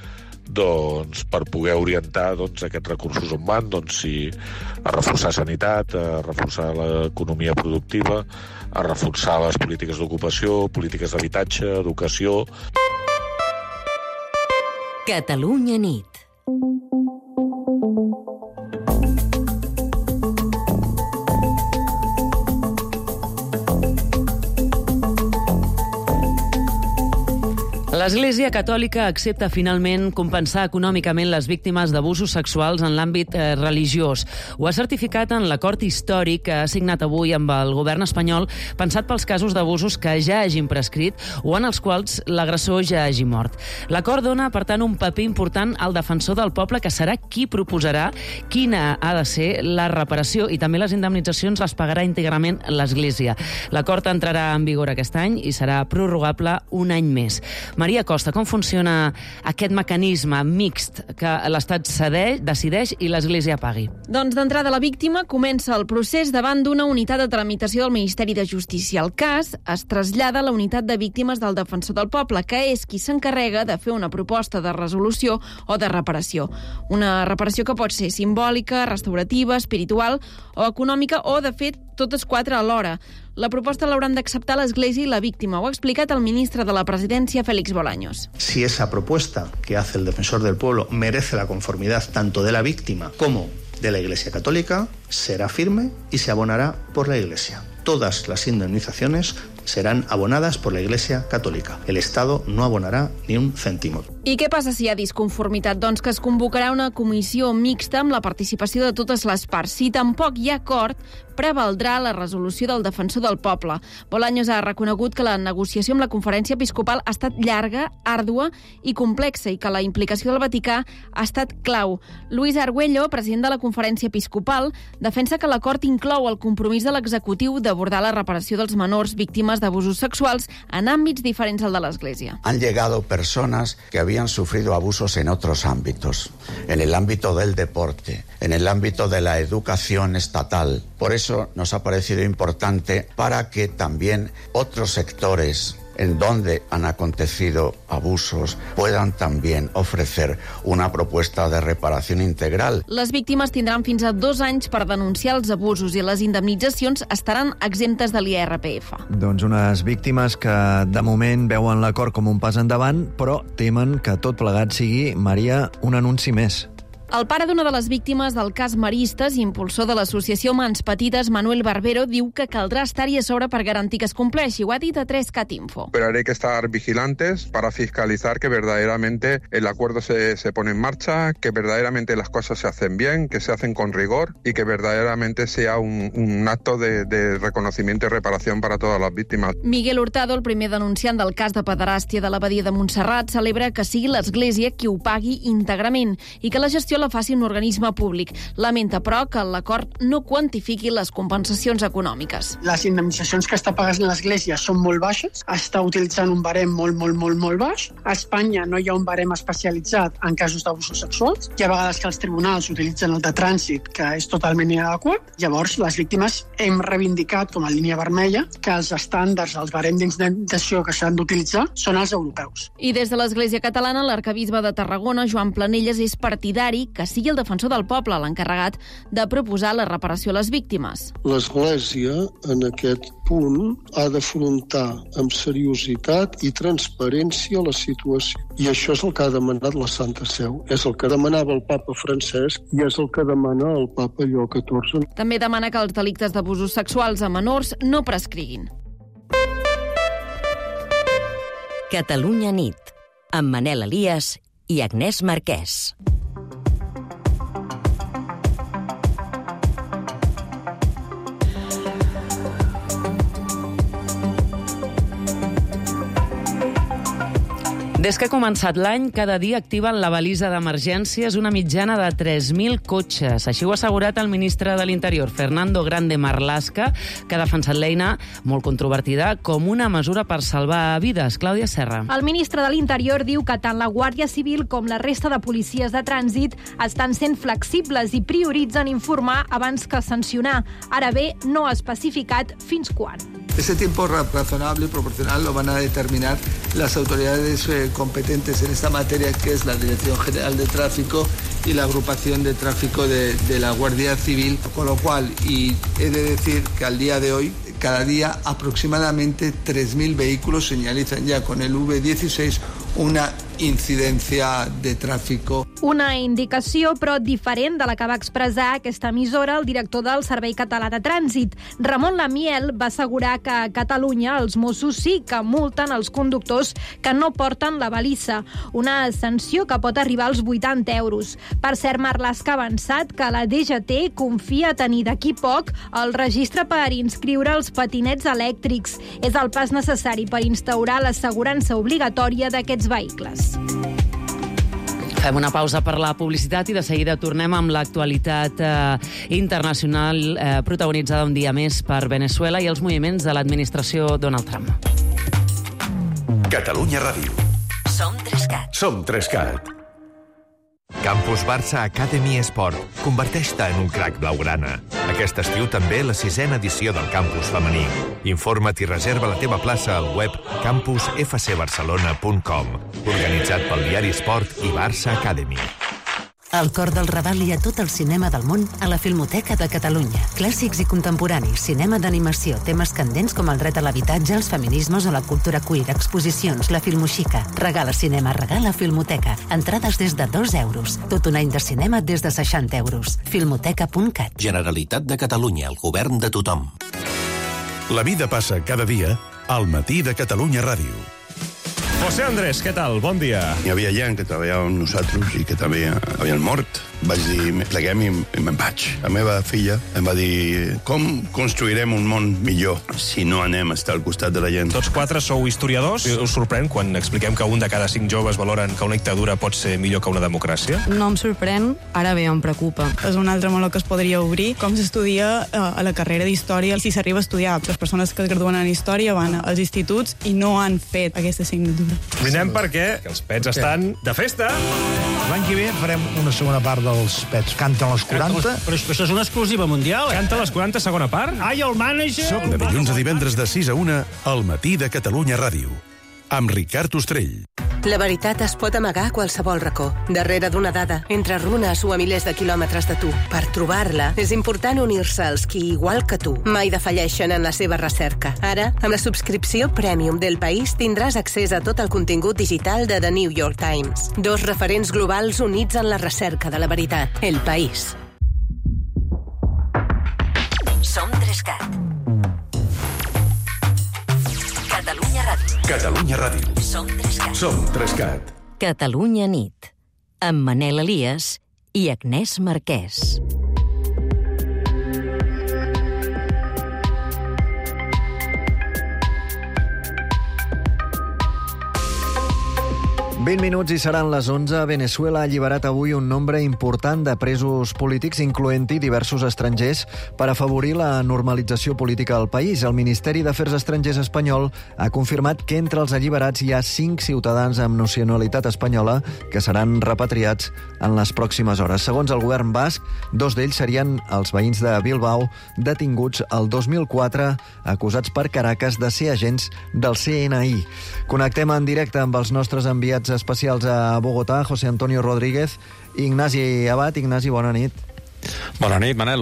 per poder orientar aquests recursos on van, si a reforçar sanitat, a reforçar l'economia productiva, a reforçar les polítiques d'ocupació, polítiques d'habitatge, educació. Catalunya nit. L'Església Catòlica accepta finalment compensar econòmicament les víctimes d'abusos sexuals en l'àmbit religiós. Ho ha certificat en l'acord històric que ha signat avui amb el govern espanyol, pensat pels casos d'abusos que ja hagin prescrit o en els quals l'agressor ja hagi mort. L'acord dona, per tant, un paper important al defensor del poble, que serà qui proposarà quina ha de ser la reparació, i també les indemnitzacions les pagarà íntegrament l'Església. L'acord entrarà en vigor aquest any i serà prorrogable un any més. Maria Costa, com funciona aquest mecanisme mixt que l'Estat decideix i l'Església pagui? Doncs d'entrada la víctima comença el procés davant d'una unitat de tramitació del Ministeri de Justícia. El cas es trasllada a la unitat de víctimes del Defensor del Poble, que és qui s'encarrega de fer una proposta de resolució o de reparació. Una reparació que pot ser simbòlica, restaurativa, espiritual o econòmica o, de fet, totes quatre alhora. La proposta l'hauran d'acceptar l'Església i la víctima. Ho ha explicat el ministre de la Presidència, Félix Bolaños. Si esa propuesta que hace el Defensor del Pueblo merece la conformidad tanto de la víctima como de la Iglesia Católica, será firme y se abonará por la Iglesia. Todas las indemnizaciones serán abonadas por la Iglesia Católica. El Estado no abonará ni un céntimo. I què passa si hi ha disconformitat? Doncs que es convocarà una comissió mixta amb la participació de totes les parts. Si tampoc hi ha acord, prevaldrà la resolució del defensor del poble. Bolaños ha reconegut que la negociació amb la Conferència Episcopal ha estat llarga, àrdua i complexa i que la implicació del Vaticà ha estat clau. Luis Argüello, president de la Conferència Episcopal, defensa que l'acord inclou el compromís de l'executiu d'abordar la reparació dels menors víctimes d'abusos sexuals en àmbits diferents al de l'Església. Han llegado personas que habían sufrido abusos en otros ámbitos, en el ámbito del deporte, en el ámbito de la educación estatal. Por eso nos ha parecido importante para que también otros sectores en donde han acontecido abusos puedan también ofrecer una propuesta de reparación integral. Les víctimes tindran fins a 2 anys per denunciar els abusos i les indemnitzacions estaran exemptes de l'IRPF. Doncs unes víctimes que de moment veuen l'acord com un pas endavant, però temen que tot plegat sigui, Maria, un anunci més. El pare d'una de les víctimes del cas Maristes i impulsor de l'associació Mans Petites, Manuel Barbero, diu que caldrà estar-hi a sobre per garantir que es compleixi. Ho ha dit a 3CAT Info. Pero hay que estar vigilantes para fiscalizar que verdaderamente el acuerdo se pone en marcha, que verdaderamente las cosas se hacen bien, que se hacen con rigor y que verdaderamente sea un acto de reconocimiento y reparación para todas las víctimas. Miguel Hurtado, el primer denunciant del cas de pederàstia de l'abadia de Montserrat, celebra que sigui l'Església qui ho pagui íntegrament i que la gestió la faci un organisme públic. Lamenta, però, que l'acord no quantifiqui les compensacions econòmiques. Les indemnitzacions que està pagant l'Església són molt baixes, està utilitzant un barem molt baix. A Espanya no hi ha un barem especialitzat en casos d'abusos sexuals. Hi ha vegades que els tribunals utilitzen el de trànsit, que és totalment inadequat. Llavors, les víctimes hem reivindicat com a línia vermella que els estàndards, els barems d'indemnització que s'han d'utilitzar són els europeus. I des de l'Església Catalana, l'arcabisbe de Tarragona, Joan Planelles, és partidari que sigui el defensor del poble l'encarregat de proposar la reparació a les víctimes. L'Església, en aquest punt, ha d'afrontar amb seriositat i transparència la situació. I això és el que ha demanat la Santa Seu. És el que demanava el papa Francesc i és el que demana el papa Lleó XIV. També demana que els delictes d'abusos sexuals a menors no prescriguin. Catalunya nit, amb Manel Elias i Agnès Marquès. Des que ha començat l'any, cada dia activen la balisa d'emergències una mitjana de 3.000 cotxes. Així ho ha assegurat el ministre de l'Interior, Fernando Grande Marlaska, que ha defensat l'eina, molt controvertida, com una mesura per salvar vides. Clàudia Serra. El ministre de l'Interior diu que tant la Guàrdia Civil com la resta de policies de trànsit estan sent flexibles i prioritzen informar abans que sancionar. Ara bé, no ha especificat fins quan. Ese tiempo razonable y proporcional lo van a determinar las autoridades competentes en esta materia, que es la Dirección General de Tráfico y la Agrupación de Tráfico de la Guardia Civil. Con lo cual, y he de decir que al día de hoy, cada día aproximadamente 3.000 vehículos señalizan ya con el V16 una incidència de tràfic. Una indicació, però diferent de la que va expressar aquesta emissora el director del Servei Català de Trànsit. Ramon Lamiel va assegurar que a Catalunya els Mossos sí que multen els conductors que no porten la balissa, una sanció que pot arribar als 80 euros. Per cert, Marlaska ha avançat que la DGT confia tenir d'aquí poc el registre per inscriure els patinets elèctrics. És el pas necessari per instaurar l'assegurança obligatòria d'aquests vehicles. Fem una pausa per la publicitat i de seguida tornem amb l'actualitat internacional protagonitzada un dia més per Venezuela i els moviments de l'administració Donald Trump. Catalunya Ràdio. Som 3CAT. Som 3CAT. Campus Barça Academy Esport. Converteix-te en un crac blaugrana. Aquest estiu també la 6ª edició del campus femení. Informa't i reserva la teva plaça al web campusfcbarcelona.com. Organitzat pel diari Esport i Barça Academy. Al cor del Raval hi ha tot el cinema del món a la Filmoteca de Catalunya. Clàssics i contemporanis, cinema d'animació, temes candents com el dret a l'habitatge, els feminismes o la cultura queer, exposicions, la filmoxica. Regala cinema, regala Filmoteca. Entrades des de 2 euros. Tot un any de cinema des de 60 euros. Filmoteca.cat. Generalitat de Catalunya, el govern de tothom. La vida passa cada dia al matí de Catalunya Ràdio. José Andrés, què tal? Bon dia. Hi havia gent que treballava amb nosaltres i que també havien mort. Vaig dir, pleguem i me'n vaig. La meva filla em va dir, com construirem un món millor si no anem a estar al costat de la gent? Tots 4 sou historiadors. Us sorprèn quan expliquem que un de cada 5 joves valoren que una dictadura pot ser millor que una democràcia? No em sorprèn, ara bé em preocupa. És un altre meló que es podria obrir. Com s'estudia a la carrera d'Història, si s'arriba a estudiar. Les persones que es graduen en Història van als instituts i no han fet aquesta assignatura. Brindem perquè els pets estan de festa. L'any que ve farem una segona part dels pets. Canten les 40. Però això és una exclusiva mundial. Canta les 40, segona part? Ai, el mànager! De dilluns a divendres de 6 a 1 al Matí de Catalunya Ràdio. Amb Ricard Ostrell. La veritat es pot amagar a qualsevol racó, darrere d'una dada, entre runes o a milers de quilòmetres de tu. Per trobar-la, és important unir-se als qui, igual que tu, mai defalleixen en la seva recerca. Ara, amb la subscripció Premium del País, tindràs accés a tot el contingut digital de The New York Times. 2 referents globals units en la recerca de la veritat. El País. Som 3CAT. Catalunya Ràdio. Catalunya Ràdio. Som 3CAT. Som 3CAT. Catalunya nit. Amb Manel Elias i Agnès Marquès. 20 minuts i seran les 11. Veneçuela ha alliberat avui un nombre important de presos polítics, incloent-hi diversos estrangers, per afavorir la normalització política al país. El Ministeri d'Afers Estrangers espanyol ha confirmat que entre els alliberats hi ha 5 ciutadans amb nacionalitat espanyola que seran repatriats en les pròximes hores. Segons el govern basc, 2 d'ells serien els veïns de Bilbao, detinguts el 2004, acusats per Caracas de ser agents del CNI. Connectem en directe amb els nostres enviats especials a Bogotà, José Antonio Rodríguez i Ignasi Abad. Ignasi, bona nit. Bona nit, Manel.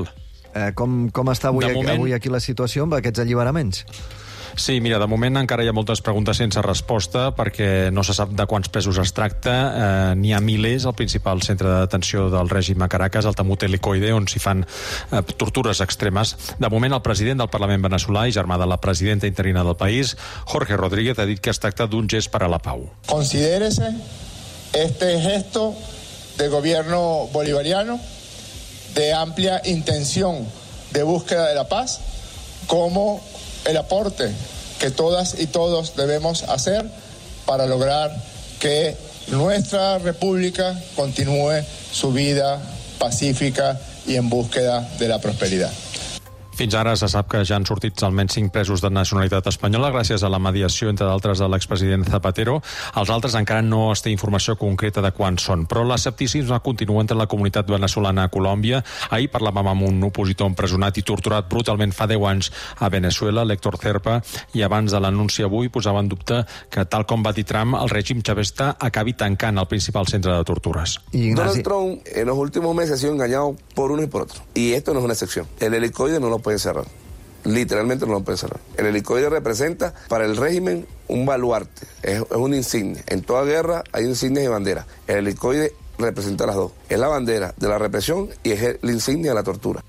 Com està avui aquí la situació amb aquests alliberaments? Sí, mira, de moment encara hi ha moltes preguntes sense resposta perquè no se sap de quants presos es tracta. N'hi ha milers al principal centre de detenció del règim a Caracas, el Temut Helicoide, on s'hi fan tortures extremes. De moment, el president del Parlament veneçolà i germà de la presidenta interina del país, Jorge Rodríguez, ha dit que es tracta d'un gest per a la pau. Considérese este gesto de gobierno bolivariano de amplia intención de búsqueda de la paz como el aporte que todas y todos debemos hacer para lograr que nuestra república continúe su vida pacífica y en búsqueda de la prosperidad. Fins ara se sap que ja han sortit almenys 5 presos de nacionalitat espanyola gràcies a la mediació, entre d'altres, de l'expresident Zapatero. Els altres encara no es té informació concreta de quants són, però l'escepticisme continua entre la comunitat veneçolana a Colòmbia. Ahir parlàvem amb un opositor empresonat i torturat brutalment fa 10 anys a Veneçuela, l'Héctor Zerpa, i abans de l'anunci avui posava en dubte que, tal com va dir Trump, el règim chavista acabi tancant el principal centre de tortures. Donald Trump en los últimos meses ha sido engañado por uno y por otro, y esto no es una excepción. El helicoide no lo pueden cerrar. Literalmente no lo pueden cerrar. El helicoide representa para el régimen un baluarte, es una insignia. En toda guerra hay insignias y banderas. El helicoide representa las dos. Es la bandera de la represión y es la insignia de la tortura.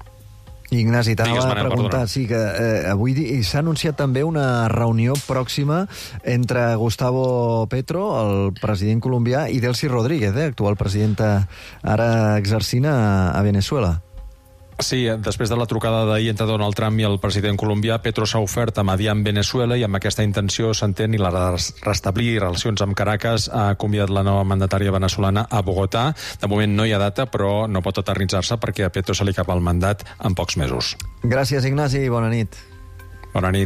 Ignasi, t'anava a preguntar, sí, que avui s'ha anunciat també una reunió pròxima entre Gustavo Petro, el president colombià, i Delcy Rodríguez, actual presidenta ara exercint a Veneçuela. Sí, després de la trucada d'ahir entre Donald Trump i el president colombià, Petro s'ha ofert a mediar amb Veneçuela i amb aquesta intenció s'entén i la de restablir relacions amb Caracas ha convidat la nova mandatària veneçolana a Bogotà. De moment no hi ha data, però no pot aterritzar-se perquè a Petro se li acaba el mandat en pocs mesos. Gràcies, Ignasi, bona nit. Bona nit.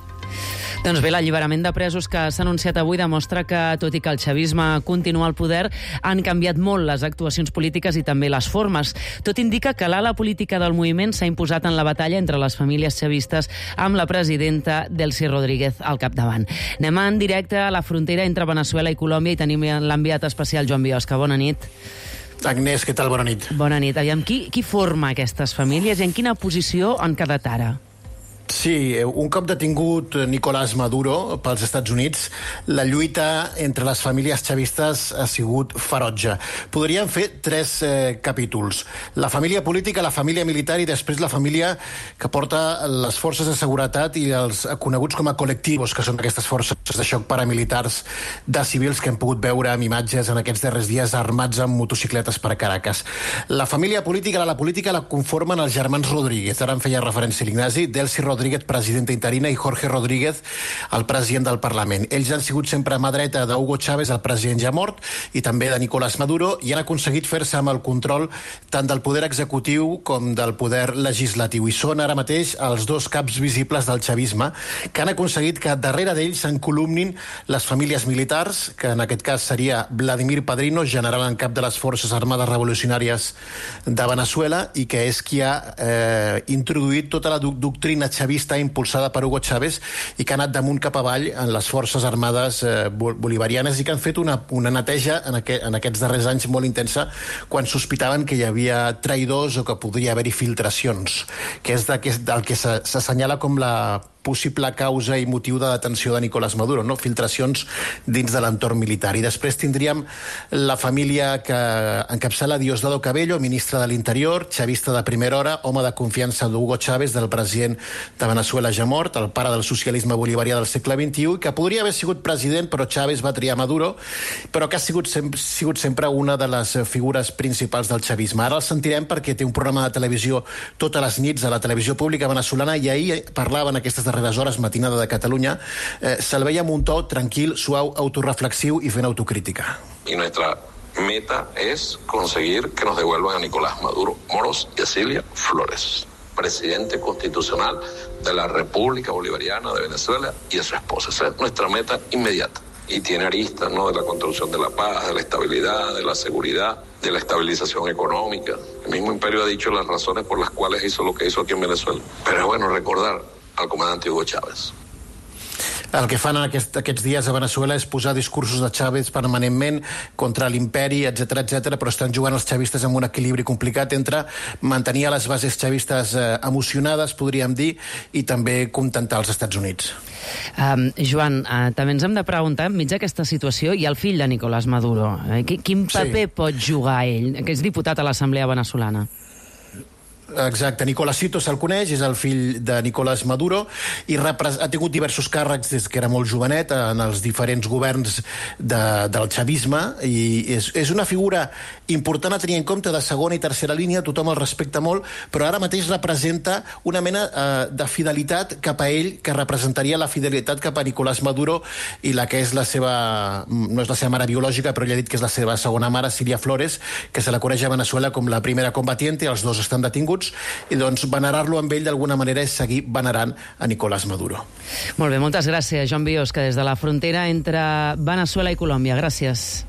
Doncs bé, l'alliberament de presos que s'ha anunciat avui demostra que, tot i que el xavisme continua al poder, han canviat molt les actuacions polítiques i també les formes. Tot indica que l'ala política del moviment s'ha imposat en la batalla entre les famílies xavistes amb la presidenta Delcy Rodríguez al capdavant. Anem en directe a la frontera entre Veneçuela i Colòmbia i tenim l'enviat especial Joan Biosca. Bona nit. Agnès, què tal? Bona nit. Bona nit. Aviam, qui forma aquestes famílies i en quina posició han quedat ara? Sí, un cop detingut Nicolás Maduro pels Estats Units, la lluita entre les famílies chavistes ha sigut ferotge. Podríem fer 3 capítols. La família política, la família militar i després la família que porta les forces de seguretat i els coneguts com a col·lectivos, que són aquestes forces de xoc paramilitars de civils que hem pogut veure amb imatges en aquests darrers dies armats amb motocicletes per Caracas. La família política, la política la conformen els germans Rodríguez. Ara en feia referència l'Ignasi, Delcy Rodríguez, presidenta interina, i Jorge Rodríguez, el president del Parlament. Ells han sigut sempre a mà dreta d'Hugo Chávez, el president ja mort, i també de Nicolás Maduro, i han aconseguit fer-se amb el control tant del poder executiu com del poder legislatiu. I són ara mateix els 2 caps visibles del chavisme, que han aconseguit que darrere d'ells s'encolumnin les famílies militars, que en aquest cas seria Vladimir Padrino, general en cap de les Forces Armades Revolucionàries de Venezuela, i que és qui ha introduït tota la doctrina chavista impulsada per Hugo Chávez i que ha anat damunt cap avall en les forces armades bolivarianes i que han fet una neteja en aquests darrers anys molt intensa quan sospitaven que hi havia traïdors o que podria haver-hi filtracions, que és del que s'assenyala com la possible causa i motiu de detenció de Nicolás Maduro, no? Filtracions dins de l'entorn militar. I després tindríem la família que encapçala Diosdado Cabello, ministre de l'Interior, chavista de primera hora, home de confiança d'Hugo Chávez, del president de Venezuela ja mort, el pare del socialisme bolivarià del segle XXI, que podria haver sigut president, però Chávez va triar Maduro, però que ha sigut sempre una de les figures principals del chavisme. Ara el sentirem perquè té un programa de televisió totes les nits a la televisió pública venezolana i ahir parlava en aquestes darreres hores, matinada de Catalunya, se'l veia amb un to tranquil, suau, autorreflexiu i fent autocrítica. Y nuestra meta es conseguir que nos devuelvan a Nicolás Maduro Moros y a Cilia Flores, presidente constitucional de la República Bolivariana de Venezuela, y a su esposa. Esa es nuestra meta inmediata. Y tiene aristas, ¿no?, de la construcción de la paz, de la estabilidad, de la seguridad, de la estabilización económica. El mismo imperio ha dicho las razones por las cuales hizo lo que hizo aquí en Venezuela. Pero es bueno recordar al comandante Hugo Chávez. El que fan aquests dies a Venezuela és posar discursos de Chávez permanentment contra l'imperi, etc, però estan jugant els chavistes amb un equilibri complicat entre mantenir les bases chavistes emocionades, podríem dir, i també contentar els Estats Units. Joan, també ens hem de preguntar, enmig d'aquesta situació, hi ha el fill de Nicolás Maduro. Quin paper pot jugar ell, que és diputat a l'Assemblea Venezolana? Exacte, Nicolásito se'l coneix, és el fill de Nicolás Maduro i ha tingut diversos càrrecs des que era molt jovenet en els diferents governs del chavisme i és una figura important a tenir en compte, de segona i tercera línia, tothom el respecta molt, però ara mateix representa una mena de fidelitat cap a ell que representaria la fidelitat cap a Nicolás Maduro i la que és la seva, no és la seva mare biològica, però ella ha dit que és la seva segona mare, Cilia Flores, que se la coneix a Venezuela com la primera combatiente, els dos estan detinguts, i doncs venerar-lo amb ell d'alguna manera és seguir venerant a Nicolás Maduro. Molt bé, moltes gràcies, Joan Biosca, des de la frontera entre Venezuela i Colòmbia. Gràcies.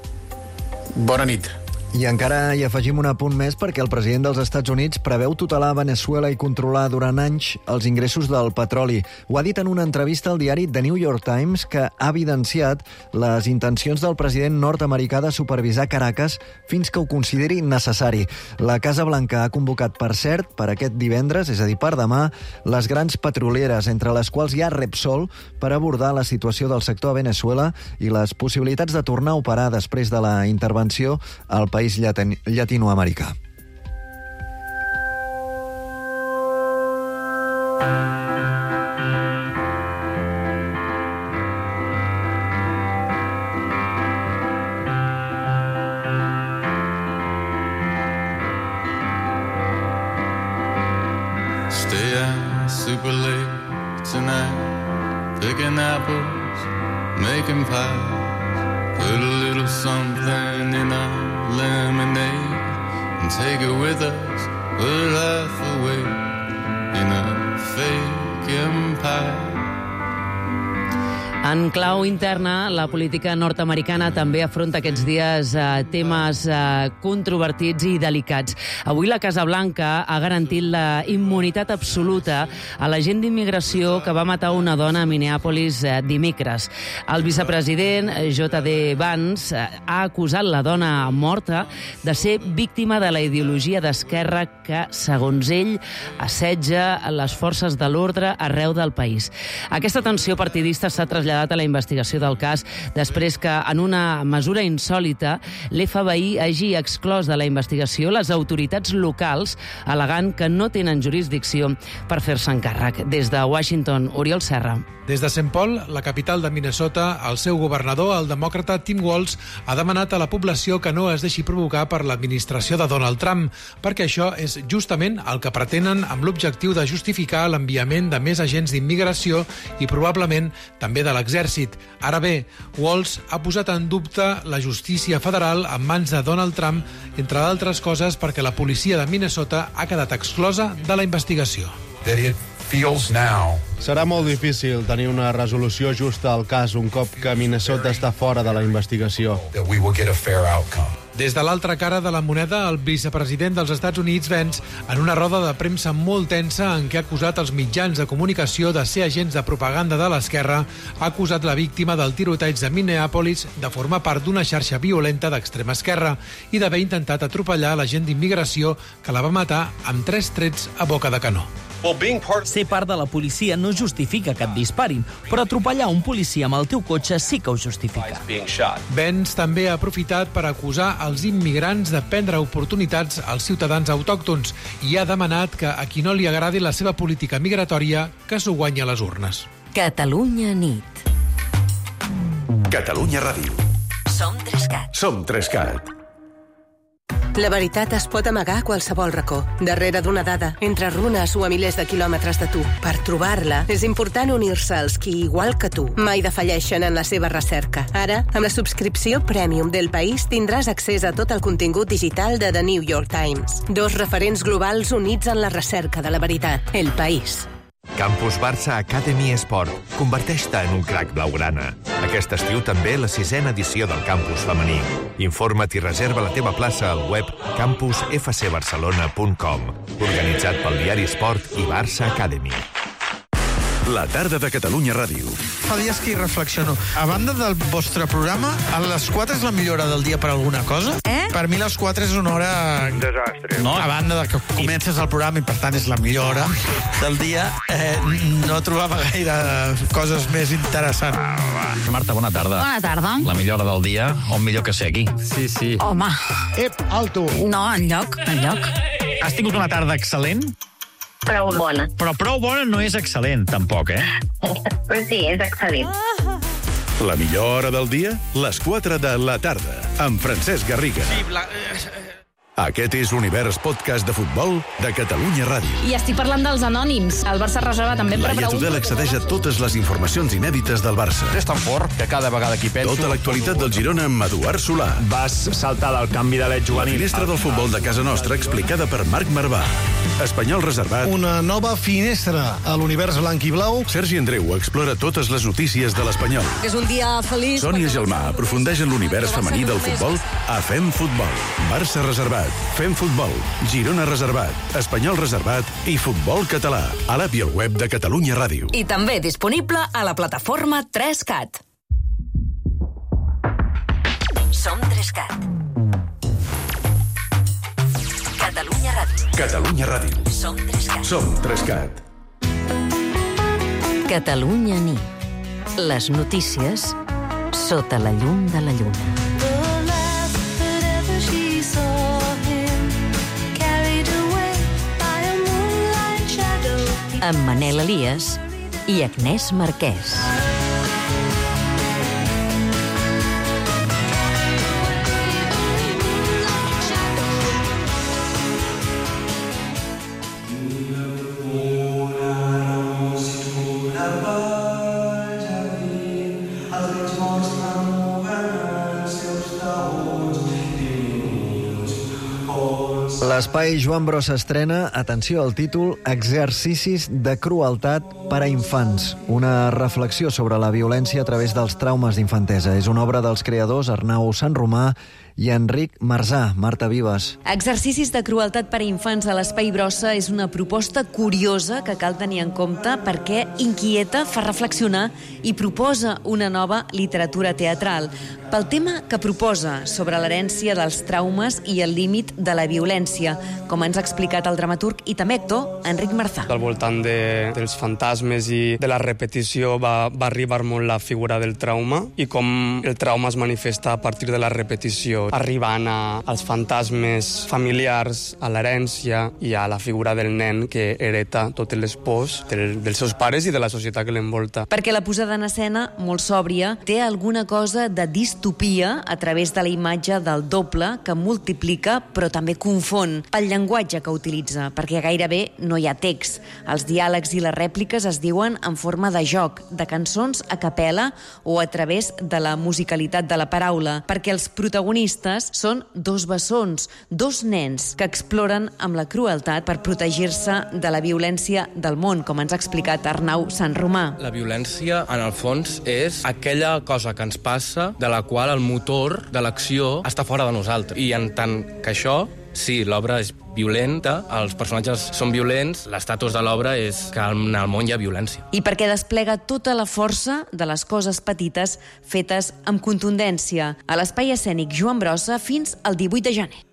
Bona nit. I encara hi afegim un apunt més perquè el president dels Estats Units preveu tutelar Venezuela i controlar durant anys els ingressos del petroli. Ho ha dit en una entrevista al diari The New York Times, que ha evidenciat les intencions del president nord-americà de supervisar Caracas fins que ho consideri necessari. La Casa Blanca ha convocat, per cert, per aquest divendres, és a dir, per demà, les grans petrolieres, entre les quals hi ha Repsol, per abordar la situació del sector a Venezuela i les possibilitats de tornar a operar després de la intervenció al país llatinoamericà. Stay out super late tonight, picking apples, making pies, put a little something in our lemonade and take it with us, put half away in a fake empire. En clau interna, la política nord-americana també afronta aquests dies temes controvertits i delicats. Avui la Casa Blanca ha garantit la immunitat absoluta a l'agent d'immigració que va matar una dona a Minneapolis dimecres. El vicepresident J.D. Vance ha acusat la dona morta de ser víctima de la ideologia d'esquerra que, segons ell, assetja les forces de l'ordre arreu del país. Aquesta tensió partidista s'ha traslladat a la investigació del cas després que, en una mesura insòlita, l'FBI hagi exclòs de la investigació les autoritats locals, al·legant que no tenen jurisdicció per fer-se'n càrrec. Des de Washington, Oriol Serra. Des de St. Paul, la capital de Minnesota, el seu governador, el demòcrata Tim Walz, ha demanat a la població que no es deixi provocar per l'administració de Donald Trump, perquè això és justament el que pretenen amb l'objectiu de justificar l'enviament de més agents d'immigració i probablement també de l'exèrcit. Ara bé, Walz ha posat en dubte la justícia federal en mans de Donald Trump, entre d'altres coses perquè la policia de Minnesota ha quedat exclosa de la investigació. Serà molt difícil tenir una resolució justa al cas un cop que Minnesota està fora de la investigació. Des de l'altra cara de la moneda, el vicepresident dels Estats Units, Vance, en una roda de premsa molt tensa en què ha acusat els mitjans de comunicació de ser agents de propaganda de l'esquerra, ha acusat la víctima del tiroteig de Minneapolis de formar part d'una xarxa violenta d'extrema esquerra i d'haver intentat atropellar l'agent d'immigració que la va matar amb 3 trets a boca de canó. Ser part de la policia no justifica que et disparin, però atropellar un policia amb el teu cotxe sí que ho justifica. Vance també ha aprofitat per acusar els immigrants de prendre oportunitats als ciutadans autòctons i ha demanat que a qui no li agradi la seva política migratòria que s'ho guanyi a les urnes. Catalunya nit. Catalunya Ràdio. Som 3CAT. Som 3CAT. La veritat es pot amagar a qualsevol racó, darrere d'una dada, entre runes o a milers de quilòmetres de tu. Per trobar-la, és important unir-se als qui, igual que tu, mai defalleixen en la seva recerca. Ara, amb la subscripció Premium del País, tindràs accés a tot el contingut digital de The New York Times. 2 referents globals units en la recerca de la veritat. El País. Campus Barça Academy Esport. Converteix-te en un crac blaugrana. Aquest estiu també la 6a edició del campus femení. Informa't i reserva la teva plaça al web campusfcbarcelona.com. Organitzat pel diari Esport i Barça Academy. La tarda de Catalunya Ràdio. Fa dies que hi reflexiono. A banda del vostre programa, a les 4 és la millor hora del dia per alguna cosa? Per mi les 4 és una hora... Desastre. No, a banda de que comences el programa i per tant és la millor hora del dia, no trobava gaire coses més interessants. Marta, bona tarda. Bona tarda. La millor hora del dia, on millor que ser aquí. Sí. Home. Alto. No, enlloc. Has tingut una tarda excel·lent? Prou bona. Però prou bona no és excel·lent, tampoc, Però sí, és excel·lent. La millor hora del dia, les 4 de la tarda, amb Francesc Garriga. Aquest és l'Univers Podcast de Futbol de Catalunya Ràdio. I estic parlant dels anònims. El Barça reserva també per Laia Tudel accedeix a totes les informacions inèdites del Barça. És tan fort que cada vegada que hi penso... Tota l'actualitat del Girona amb Eduard Solà. Vas saltar del canvi de l'et juvenil. La finestra del futbol de casa nostra explicada per Marc Marvà. Espanyol reservat. Una nova finestra a l'univers blanc i blau. Sergi Andreu explora totes les notícies de l'Espanyol. És un dia feliç. Sònia Gelmà aprofundeix en l'univers femení del futbol a Fem Futbol. Barça reservat. Fem Futbol, Girona reservat, Espanyol reservat i Futbol català, a l'app i al web de Catalunya Ràdio. I també disponible a la plataforma 3CAT. Som 3CAT. Catalunya Ràdio. Catalunya Ràdio. Som 3CAT. Som 3CAT. Catalunya nit. Les notícies sota la llum de la lluna. Amb Manel Elias i Agnès Marquès. L'Espai Joan Brossa estrena, atenció al títol, Exercicis de crueltat per a infants. Una reflexió sobre la violència a través dels traumes d'infantesa. És una obra dels creadors Arnau Sanromà i Enric Marzà. Marta Vives. Exercicis de crueltat per a infants a l'Espai Brossa és una proposta curiosa que cal tenir en compte perquè inquieta, fa reflexionar i proposa una nova literatura teatral. Pel tema que proposa sobre l'herència dels traumes i el límit de la violència, com ens ha explicat el dramaturg i també actor Enric Marzà. Al voltant dels fantasmes i de la repetició va arribar molt la figura del trauma i com el trauma es manifesta a partir de la repetició, arribant als fantasmes familiars, a l'herència i a la figura del nen que hereta totes les pors dels seus pares i de la societat que l'envolta. Perquè la posada en escena, molt sòbria, té alguna cosa de distopia a través de la imatge del doble que multiplica però també confon pel llenguatge que utilitza, perquè gairebé no hi ha text. Els diàlegs i les rèpliques es diuen en forma de joc, de cançons a capella o a través de la musicalitat de la paraula, perquè els protagonistes són dos bessons, dos nens que exploren amb la crueltat per protegir-se de la violència del món, com ens ha explicat Arnau Sanromà. La violència, en el fons, és aquella cosa que ens passa de la qual el motor de l'acció està fora de nosaltres. I en tant que això, sí, l'obra és violenta, els personatges són violents, l'estatus de l'obra és que en el món hi ha violència. I perquè desplega tota la força de les coses petites fetes amb contundència. A l'Espai Escènic Joan Brossa fins al 18 de gener.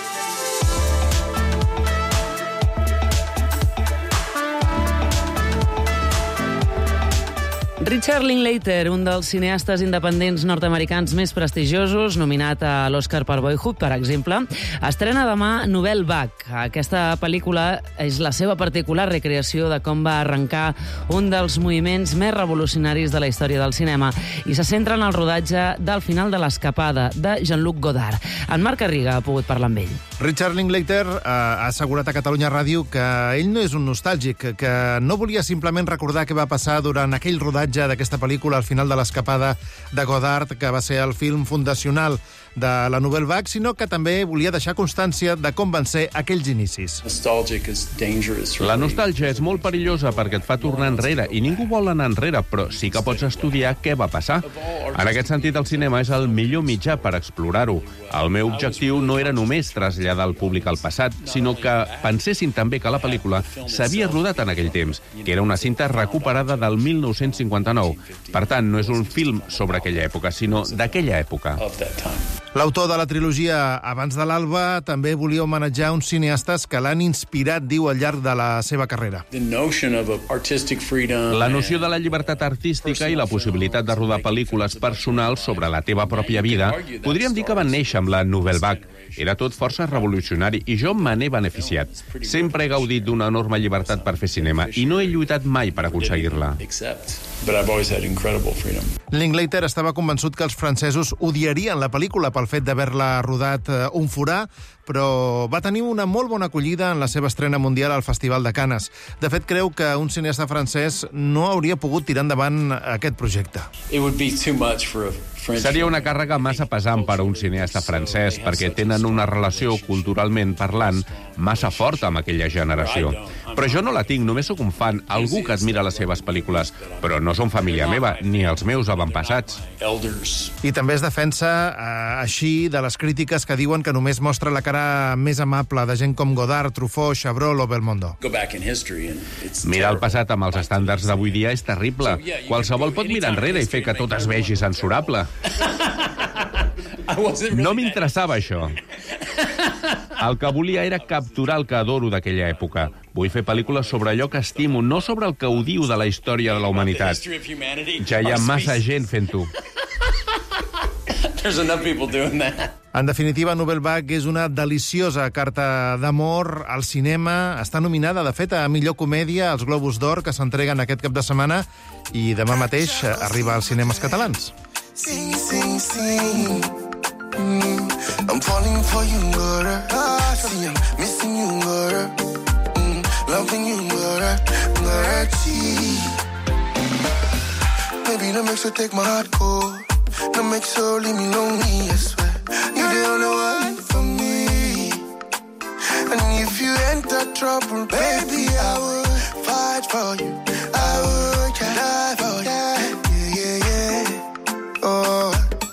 Richard Linklater, un dels cineastes independents nord-americans més prestigiosos, nominat a l'Oscar per Boyhood, per exemple, estrena demà Nouvelle Vague. Aquesta pel·lícula és la seva particular recreació de com va arrencar un dels moviments més revolucionaris de la història del cinema i se centra en el rodatge del final de l'Escapada, de Jean-Luc Godard. En Marc Garriga ha pogut parlar amb ell. Richard Linklater ha assegurat a Catalunya Ràdio que ell no és un nostàlgic, que no volia simplement recordar què va passar durant aquell rodatge d'aquesta pel·lícula al final de l'Escapada de Godard, que va ser el film fundacional de la Nouvelle Vague, sinó que també volia deixar constància de com van ser aquells inicis. La nostàlgia és molt perillosa perquè et fa tornar enrere i ningú vol anar enrere, però sí que pots estudiar què va passar. En aquest sentit, el cinema és el millor mitjà per explorar-ho. El meu objectiu no era només traslladar al públic al passat, sinó que pensessin també que la pel·lícula s'havia rodat en aquell temps, que era una cinta recuperada del 1959. Per tant, no és un film sobre aquella època, sinó d'aquella època. L'autor de la trilogia Abans de l'alba també volia homenatjar uns cineastes que l'han inspirat, diu, al llarg de la seva carrera. La noció de la llibertat artística i la possibilitat de rodar pel·lícules personals sobre la teva pròpia vida podríem dir que van néixer amb la Nouvelle Vague. Era tot força revolucionari i jo me n'he beneficiat. Sempre he gaudit d'una enorme llibertat per fer cinema i no he lluitat mai per aconseguir-la. Linklater estava convençut que els francesos odiarien la pel·lícula pel fet d'haver-la rodat un forà, però va tenir una molt bona acollida en la seva estrena mundial al Festival de Canes. De fet, creu que un cineasta francès no hauria pogut tirar endavant aquest projecte. Seria una càrrega massa pesant per a un cineasta francès, perquè tenen una relació, culturalment parlant, massa forta amb aquella generació. Però jo no la tinc, només sóc un fan, algú que admira les seves pel·lícules, però no són família meva, ni els meus avantpassats. I també es defensa així de les crítiques que diuen que només mostra la cara més amable de gent com Godard, Truffaut, Chabrol o Belmondo. Mirar el passat amb els estàndards d'avui dia és terrible. Qualsevol pot mirar enrere i fer que tot es vegi censurable. No m'interessava això. El que volia era capturar el que adoro d'aquella època. Vull fer pel·lícules sobre allò que estimo, no sobre el que odio de la història de la humanitat. Ja hi ha massa gent fent-ho. En definitiva, Nouvelle Vague és una deliciosa carta d'amor al cinema. Està nominada, de fet, a millor comèdia als Globus d'Or, que s'entreguen aquest cap de setmana, i demà mateix arriba als cinemes catalans. Sing, sing, sing. I'm falling for you, girl. See, I'm missing you, girl. Loving you, girl. Baby, no make sure take my heart cold. No make sure leave me lonely, I swear. You're the only one for me. trouble, baby, I would fight for you. I would die for you. Yeah, yeah, yeah. Oh.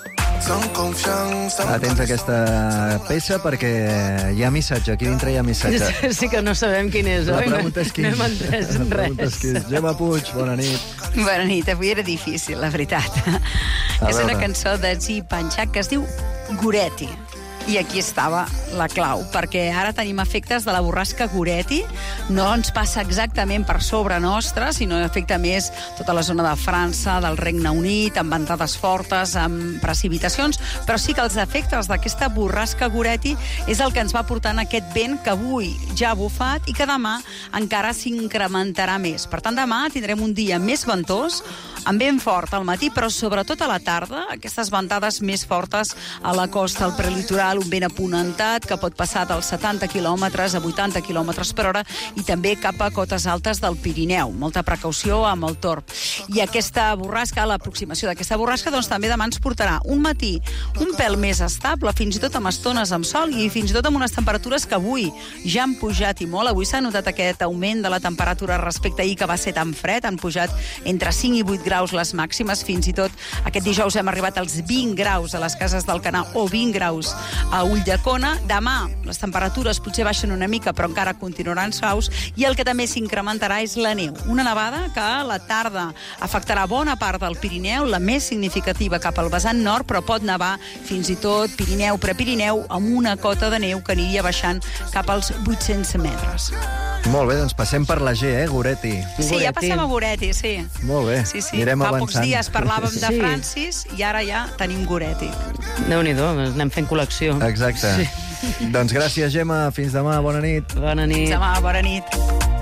Atents a aquesta peça perquè hi ha missatge, aquí dintre hi ha missatge. Sí que no sabem quin és, oi? La pregunta és quin. No hem entès res. Gemma Puig, bona nit. Bona nit, avui era difícil, la veritat. És una cançó de Zi Panchak que es diu Goretti. I aquí estava la clau, perquè ara tenim efectes de la borrasca Goretti. No ens passa exactament per sobre nostra, sinó afecta més tota la zona de França, del Regne Unit, amb ventades fortes, amb precipitacions, però sí que els efectes d'aquesta borrasca Goretti és el que ens va portant aquest vent que avui ja ha bufat i que demà encara s'incrementarà més. Per tant, demà tindrem un dia més ventós, amb vent fort al matí, però sobretot a la tarda, aquestes ventades més fortes a la costa, al prelitoral, un vent aponentat que pot passar dels 70 km a 80 km per hora i també cap a cotes altes del Pirineu. Molta precaució amb el torb. I aquesta borrasca, l'aproximació d'aquesta borrasca, doncs també demà ens portarà un matí un pèl més estable, fins i tot amb estones amb sol i fins i tot amb unes temperatures que avui ja han pujat i molt. Avui s'ha notat aquest augment de la temperatura respecte a ahir, que va ser tan fred. Han pujat entre 5 i 8 graus les màximes. Fins i tot aquest dijous hem arribat als 20 graus a les Cases d'Alcanar o 20 graus a Ulldecona. Demà les temperatures potser baixen una mica, però encara continuaran suaus, i el que també s'incrementarà és la neu. Una nevada que a la tarda afectarà bona part del Pirineu, la més significativa cap al vessant nord, però pot nevar fins i tot Pirineu, Prepirineu, amb una cota de neu que aniria baixant cap als 800 metres. Molt bé, doncs passem per la G, Goretti. Sí, ja passem a Goretti, sí. Molt bé, sí. anirem avançant. Fa pocs dies parlàvem de Francis i ara ja tenim Goretti. Déu-n'hi-do, anem fent col·lecció. Exacte. Sí. Doncs gràcies, Gemma. Fins demà. Bona nit. Bona nit. Fins demà, bona nit.